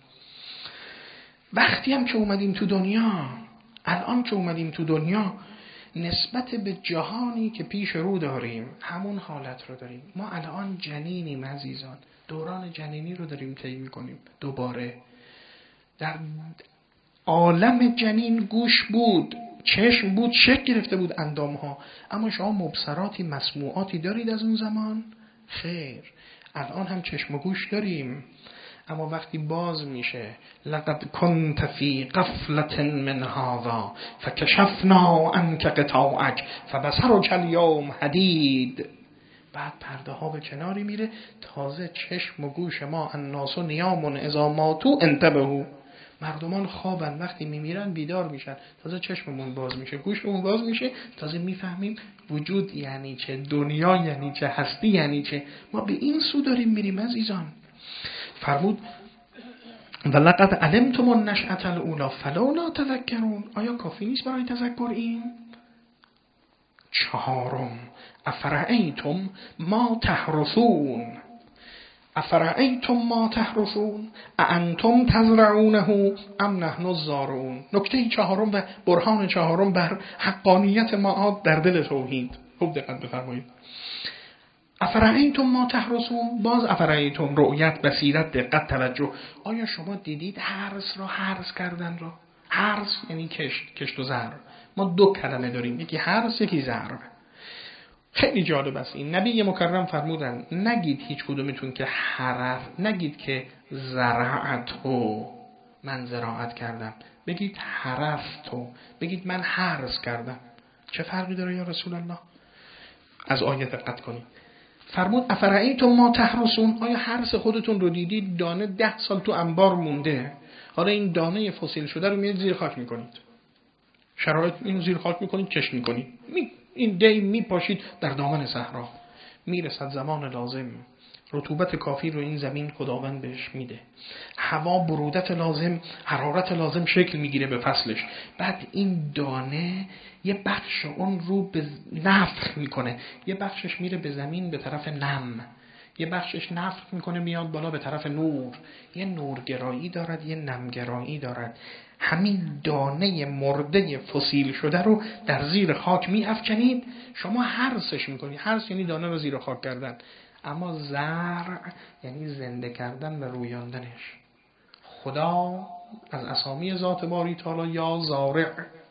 وقتی هم که اومدیم تو دنیا، الان که اومدیم تو دنیا، نسبت به جهانی که پیش رو داریم همون حالت رو داریم. ما الان جنینیم عزیزان، دوران جنینی رو داریم طی می‌کنیم. دوباره در عالم جنین گوش بود، چشم بود، شکل گرفته بود اندام‌ها، اما شما مبصراتی مسموعاتی دارید از اون زمان؟ خیر، الان هم چشم و گوش داریم، اما وقتی باز میشه لقد كنت في غفلة من هذا فكشفنا عنك غطاءك فبصرك اليوم حديد. بعد پرده ها به کناری میره، تازه چشم و گوش ما الناس نیام اذا ماتوا انتبهوا. مردمان خوابن، وقتی میمیرن بیدار میشن، تازه چشممون باز میشه، گوشمون باز میشه، تازه میفهمیم وجود یعنی چه، دنیا یعنی چه، هستی یعنی چه. ما به این سو داریم میریم عزیزان. فرمود ولقد علمتم النشأة الاولی فلولا تذکرون. آیا کافی نیست برای تذکر این؟ چهارم افرأیتم ما تحرثون. افرأیتم ما تحرثون اانتم تزرعونه ام نحن الزارعون. نکته چهارم و برهان چهارم بر حقانیت معاد در دل توحید. خوب دقت بفرمایید. افرأیتم ما تحرثون، باز افرأیتم رؤیت، بصیرت، دقت، توجه. آیا شما دیدید حرث را حرث کردن را؟ حرث یعنی کشت، کشت و زرع. ما دو کلمه داریم، یکی حرث یکی زرع. خیلی جالب است این. نبی مکرم فرمودن نگید هیچ کدومتون که حرث، نگید که زرعتو من زراعت کردم، بگید حرثتو، بگید من حرث کردم. چه فرقی داره یا رسول الله؟ از آیه دقت کنید. فرمود افرأیتم ما تحرثون. آیا حرث خودتون رو دیدید؟ دانه ده سال تو انبار مونده، حالا این دانه فسیل شده رو میاد زیر خاک میکنید، شرایط اینو زیر خاک میکنید، کشت میکنید، می این دی میپاشید در دامن صحرا. میرسد زمان لازم، رطوبت کافی رو این زمین خداوند بهش میده، هوا برودت لازم، حرارت لازم شکل میگیره به فصلش. بعد این دانه یه بخش اون رو به نفخ میکنه، یه بخشش میره به زمین به طرف نم، یه بخشش نفخ میکنه میاد بالا به طرف نور. یه نورگرایی دارد، یه نمگرایی دارد. همین دانه مرده فسیل شده رو در زیر خاک میافکنید، شما حرثش میکنید. حرث یعنی دانه رو زیر خاک کردن، اما زرع یعنی زنده کردن و رویاندنش. خدا از اسامی ذات باری تعالی یا زارع،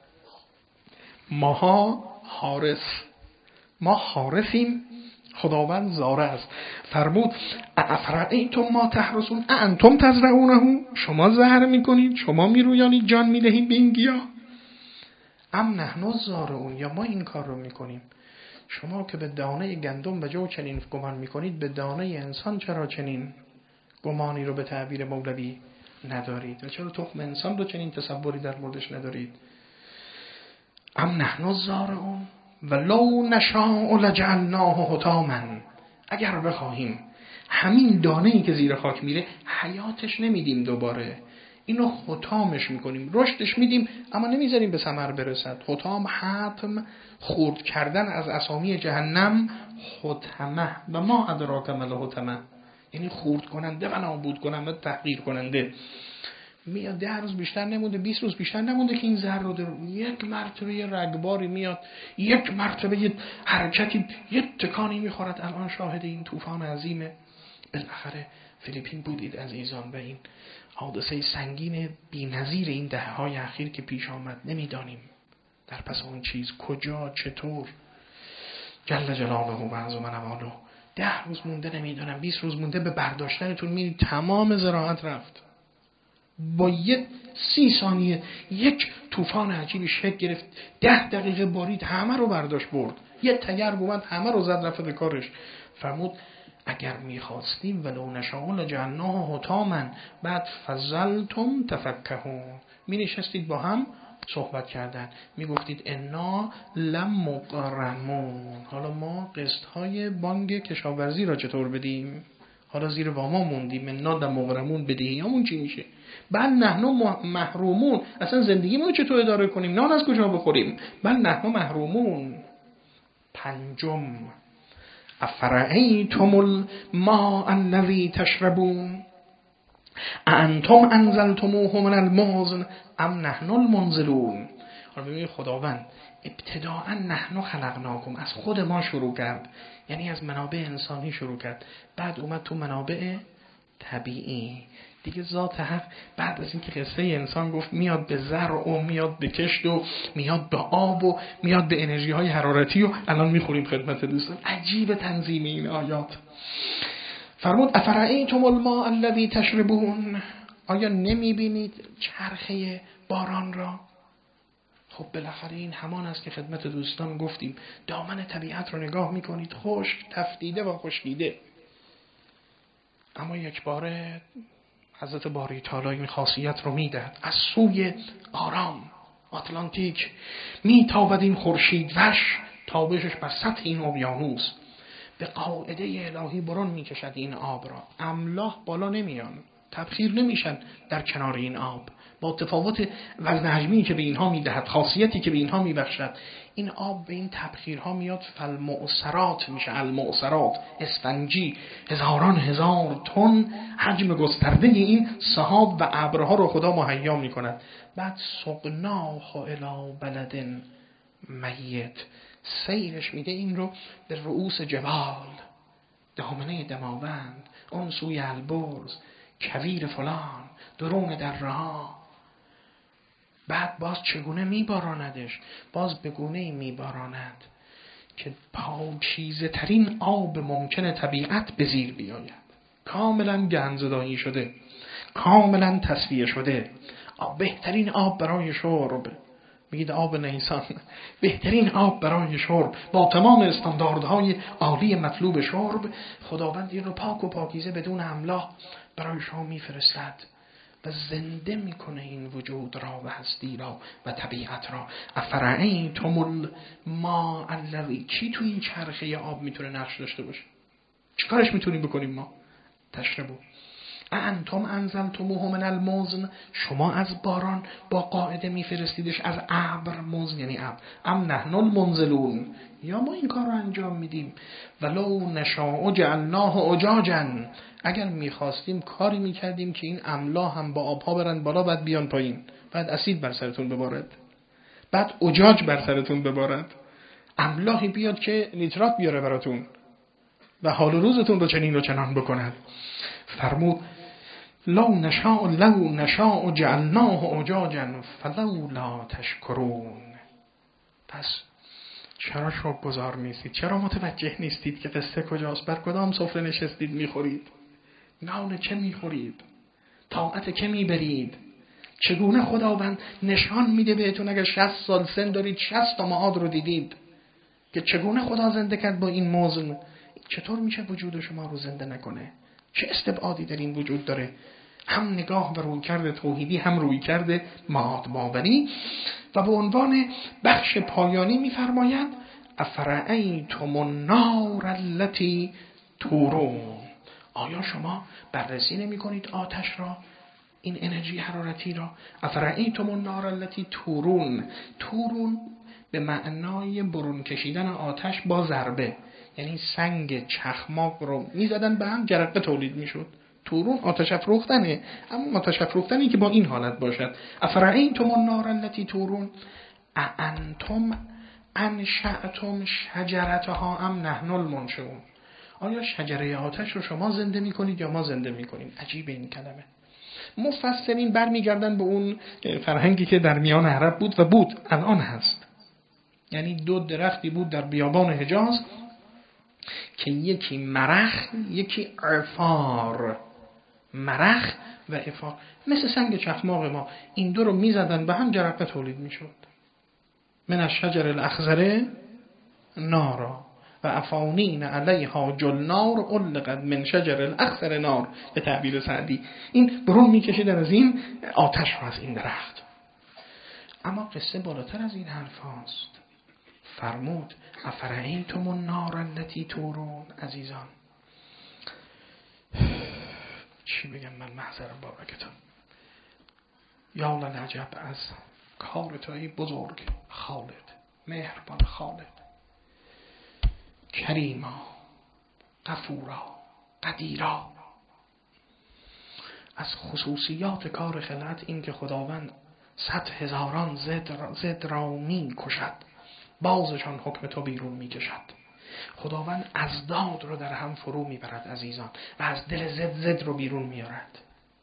ماها حارس، ما حارسیم، خداوند زارع است. فرمود افرأیتم ما تحرثون انتم تزرعونه، شما زرع میکنید، شما میرویانید، جان میدهید به این گیاه، ام نحن الزارعون، یا ما این کار رو میکنیم. شما که به دانه گندم و جو چنین گمان میکنید، به دانه انسان چرا چنین گمانی رو به تعبیر مولوی ندارید؟ و چرا تخم انسان رو چنین تصوری در موردش ندارید؟ ام نحن الزارعون. ولو نشاء لجعلناه حطاما، اگر بخواهیم همین دانه‌ای که زیر خاک میره حیاتش نمیدیم، دوباره اینو حطامش میکنیم، رشدش میدیم اما نمیذاریم به ثمر برسد. حطام حتم، خرد کردن از اسامی جهنم. حطمه و ما ادراک ما الحطمه، یعنی خرد کننده و نابود کننده، تحقیر کننده. میاد ده روز بیشتر نمونده، بیست روز بیشتر نمونده که این ذره در یک مرتبه رگباری میاد، یک مرتبه حرکتی، یک تکانی میخورد. الان شاهد این طوفان عظیمه. بالاخره فیلیپین بودید عزیزان و این حادثه سنگین بی‌نظیر این دهه‌های اخیر که پیش آمد. نمیدانیم در پس اون چیز کجا، چطور. جل جلاله و عز من والو. ده روز مونده، نمیدونم بیست روز مونده به برداشتنتون، میرید تمام زراعت رفت. با یک سی ثانیه یک طوفان عجیبی شکل گرفت، ده دقیقه بارید، همه رو برداشت برد. یه تگرگ اومد همه رو زد رفت به کارش. فرمود اگر میخواستیم ولو نشاء لجعلناه حطاما، بعد فظلتم تفکهون، می نشستید با هم صحبت کردن، می گفتید انا لمغرمون، حالا ما قسط های بانک کشاورزی را چطور بدیم، حالا زیر واما موندیم، انا لمغرمون، بدهیامون چی میشه، بل نحن محرومون، اصلا زندگیمون چطور اداره کنیم، نان از کجا بخوریم، بل نحن محرومون. پنجم، افرأیتم الماء الذی تشربون انتم انزلتموه من المزن ام نحن المنزلون. حالا ببینید خداوند ابتداء نحن خلقناکم، از خود ما شروع کرد، یعنی از منابع انسانی شروع کرد، بعد اومد تو منابع طبیعی دیگه. ذات حق بعد از اینکه قصه انسان گفت میاد به زرع و میاد به کشت و میاد به آب و میاد به انرژی های حرارتی و الان میخوریم خدمت دوستان. عجیب تنظیم این آیات. فرمود افرأیتم الماء الذی تشربون، آیا نمیبینید چرخه باران را؟ خب بالاخره این همان است که خدمت دوستان گفتیم، دامن طبیعت رو نگاه میکنید، خشک، تفدیده و خشکیده، اما یک باره حضرت باری تعالی این خاصیت رو میدهد. از سوی آرام آتلانتیک میتابد این خورشید وش، تابشش بر سطح این اقیانوس، به قاعده الهی برون میکشد این آب را. املاح بالا نمیان، تبخیر نمیشن در کنار این آب، با تفاوت وزن حجمی که به اینها میدهد، خاصیتی که به اینها میبخشد، این آب به این تبخیرها میاد فالمعصرات میشه. المعصرات اسفنجی، هزاران هزار تن حجم گسترده این سحاب و ابرها رو خدا مهیا میکند. بعد سقناه الی بلد میت، سیرش میده این رو در رؤوس جبال، دامنه دماوند، اون سوی البرز، کویر فلان، درون درها. بعد باز چگونه میباراندش؟ باز به گونه‌ای میباراند که پاکیزه ترین آب ممکن طبیعت به زیر بیاید، کاملا گندزدایی شده، کاملا تصفیه شده. آب بهترین آب برای شرب، میگید آب نیسان، بهترین آب برای شرب با تمام استانداردهای عالی مطلوب شرب، خداوند این رو پاک و پاکیزه بدون املاح برای شما میفرستد و زنده میکنه این وجود را و هستی را و طبیعت را. افرأیتم الماء الذی، کی تو این چرخه آب میتونه نقش داشته باشه؟ چیکارش میتونیم بکنیم ما؟ تشربو. انتم انزلتموه من المزن، شما از باران با قاعده میفرستیدش، از ابر، مزن یعنی ابر، ام نحن المنزلون، یا ما این کار رو انجام میدیم. ولو نشاء جعلناه اجاجا، اگر میخواستیم کاری میکردیم که این املاح هم با آبها برن بالا بعد بیان پایین، بعد اسید بر سرتون ببارد، بعد اجاج بر سرتون ببارد، املاحی بیاد که نیترات بیاره براتون و حال روزتون رو چنین و چنان بکند. فرمود لو نشاء لو نشاء جعلناه اجاجا فلولا تشکرون. پس چرا شکرگزار نیستید؟ چرا متوجه نیستید که قصه کجاست؟ بر کدام سفره نشستید میخورید؟ نان چه میخورید؟ طاعت که میبرید؟ چگونه خداوند نشان میده بهتون اگر شصت سال سن دارید، شصت تا معاد رو دیدید که چگونه خدا زنده کرد با این موزن، چطور میشه وجود شما رو زنده نکنه؟ چه استبعادی در این وجود داره؟ هم نگاه و روی کرده توحیدی، هم روی کرده معاد باوری. و به عنوان بخش پایانی میفرماید افرأیتم النار التي تورون، آیا شما بررسی نمی کنید آتش را، این انرژی حرارتی را؟ افرأیتم النار التي تورون، تورون به معنای برون کشیدن آتش با ضربه، یعنی سنگ چخماق رو میزدن به هم جرقه تولید میشد. تورون آتش افروختنه، اما آتش افروختنی که با این حالت باشد. افرأیتم النار التي تورون اانتم انشأتم شجرتها ام نحن المنشئون، آیا شجره آتش رو شما زنده میکنید یا ما زنده میکنیم؟ عجیب این کلمه. مفسرین برمیگردن به اون فرهنگی که در میان عرب بود و بود الان هست، یعنی دو درختی بود در بیابان حجاز که یکی مرخ یکی عفار، مرخ و عفار مثل سنگ چخماق ما، این دو رو میزدن به هم جرقه تولید میشد. من الشجر الاخضر نارا و افاونین علیها جلنار علقت من شجر الاخضر نار، به تعبیر سعدی این برون میکشید از این آتش رو از این درخت. اما قصه بالاتر از این حرف هاست. فرمود افرأیتم النار التي تورون. عزیزان چی بگم من، محضرم بابکتون، یا لعجب از کار توی بزرگ خالد، مهربان خالد، کریما، غفورا، قدیرا. از خصوصیات کار خلقت این که خداوند صد هزاران زد, زد را می کشد، بازشان حکم تو بیرون می کشد. خداوند ازداد رو در هم فرو می برد عزیزان و از دل زد زد رو بیرون می آرد.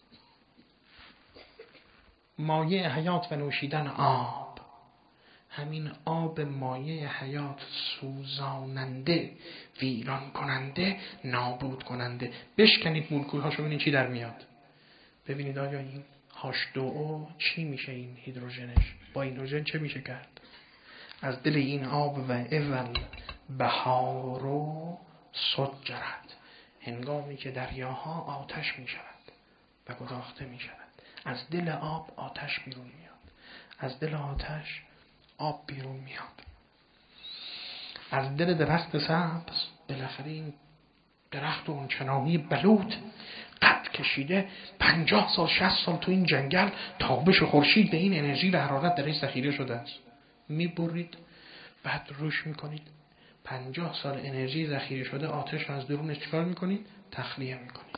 مایه حیات و نوشیدن آب، همین آب مایه حیات سوزاننده، ویران کننده، نابود کننده. بشکنید مولکول هاشو ببینید چی در میاد. ببینید آیا این هاش دو او چی میشه، این هیدروژنش با این هیدروژن چه میشه کرد. از دل این آب و اول بهارو سجرت، هنگامی که دریاها آتش میشود و گداخته میشود، از دل آب آتش بیرون میاد، از دل آتش آب بیرون میاد. از دل درخت سبز بالاخره این درخت اون چنانی بلوط قد کشیده پنجاه سال شصت سال تو این جنگل تابش خورشید به این انرژی و حرارت درش ذخیره شده است. میبرید بعد روش میکنید، پنجاه سال انرژی ذخیره شده آتش از درونش چکار میکنید؟ تخلیه میکنید.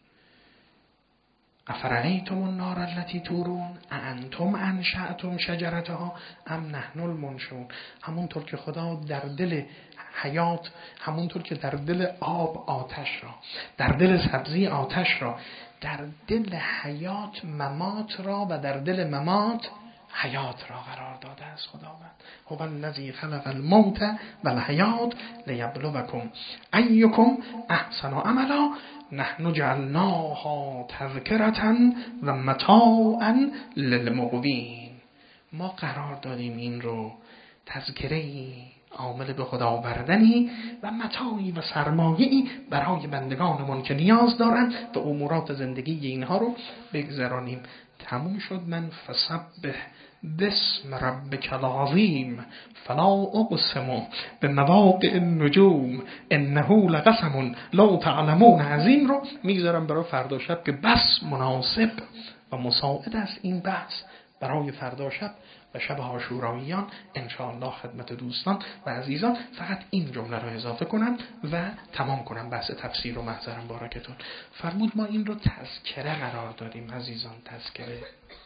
افرأیتم النار التي تورون اانتم انشأتم شجرتها ام نحن المنشئون. همونطور که خدا در دل حیات، همونطور که در دل آب آتش را، در دل سبزی آتش را، در دل حیات ممات را و در دل ممات حیات را قرار داده است خداوند. هو الذی خلق الموت و الحیات لیبلوکم ایکم احسن عملا نحن جعلناها تذکرة و متاعا للمقوین. ما قرار دادیم این رو تذکره‌ای، عامل به خدا آوردنی و متاعی و سرمایه‌ای برای بندگانمون که نیاز دارن و امورات زندگی اینها رو بگذرانیم. تموم شد. من فسبح بسم ربک العظیم فلا اقسم بمواقع النجوم انه لقسم لا تعلمون عظیم رو میذارم برای فردا شب که بس مناسب و مساعد است این بحث برای فردا شب و شب عاشوراییان انشاءالله خدمت دوستان و عزیزان. فقط این جمله رو اضافه کنم و تمام کنم بحث تفسیر و محضرم بارکتون. فرمود ما این رو تذکره قرار دادیم عزیزان. تذکره،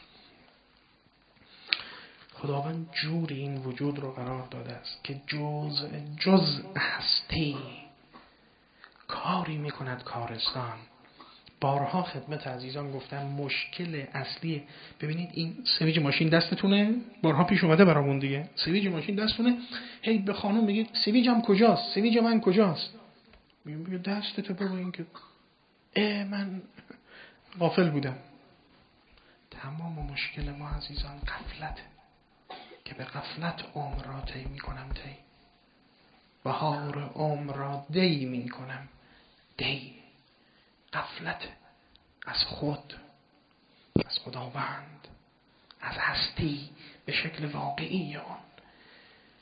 خداوند جوری این وجود رو قرار داده است که جز جز هستی کاری میکند کارستان. بارها خدمت عزیزان گفتم مشکل اصلی، ببینید این سویج ماشین دستتونه، بارها پیش اومده برامون دیگه، سویج ماشین دستتونه، هی به خانم میگید سویجم کجاست، سویج من کجاست، میگه دستته بابا این که اه من غافل بودم. تمام مشکل ما عزیزان غفلت، که به غفلت عمر را طی میکنم، طی بهار عمر را دی میکنم، دی غفلت از خود، از خداوند، از هستی به شکل واقعی آن.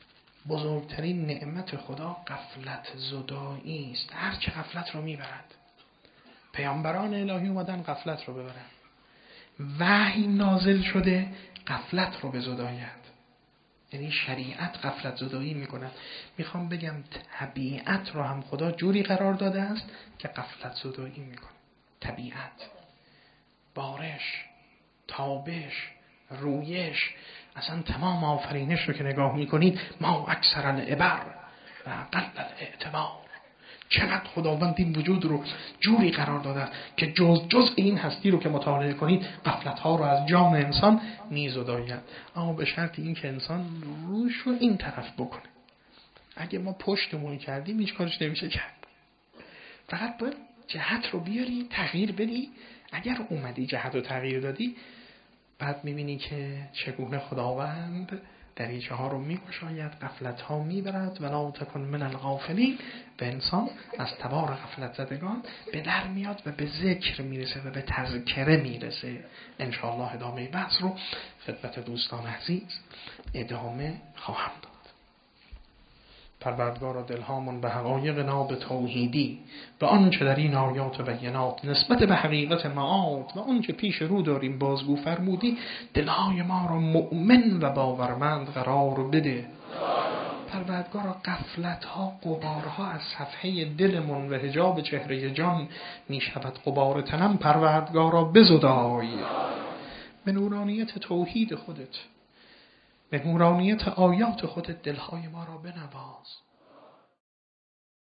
بزرگترین نعمت خدا غفلت زدایی است. هر چه غفلت رو میبرد. پیامبران الهی اومدن غفلت رو ببرن. وحی نازل شده غفلت رو بزداید. یعنی شریعت غفلت زدایی میکنه. میخوام بگم طبیعت رو هم خدا جوری قرار داده است که غفلت زدایی میکنه. طبیعت، بارش، تابش، رویش، اصلا تمام آفرینش رو که نگاه میکنید ما اکثر العبر و اقل الاعتبار. چقدر خداوند این وجود رو جوری قرار داده که جز جز این هستی رو که مطالعه کنید غفلت ها رو از جان انسان میزداید، اما به شرط این که انسان روش رو این طرف بکنه. اگه ما پشتمون کردیم هیچ کارش نمیشه کرد. فقط باید جهت رو بیاری، تغییر بدی. اگر اومدی جهت رو تغییر دادی، بعد میبینی که چگونه خداوند دریچه ها رو میگشاید، غفلت ها میبرد. ولا تکن من الغافلین. به انسان از تبار غفلت زدگان به در میاد و به ذکر میرسه و به تذکره میرسه. انشاءالله ادامه بحث رو خدمت دوستان عزیز ادامه خواهم داد. پروردگار دلهامون به حقایق ناب توحیدی و آنچه در این آیات بینات نسبت به حقیقت معاد و آنچه پیش رو داریم بازگو فرمودی، دلهای ما را مؤمن و باورمند قرار بده. پروردگار غفلت ها، غبارها از صفحه دلمون و حجاب چهره جان می شود غبار تنم، پروردگارا بزدای. به نورانیت توحید خودت، به نورانیت آیات خودت دلهای ما را بنواز.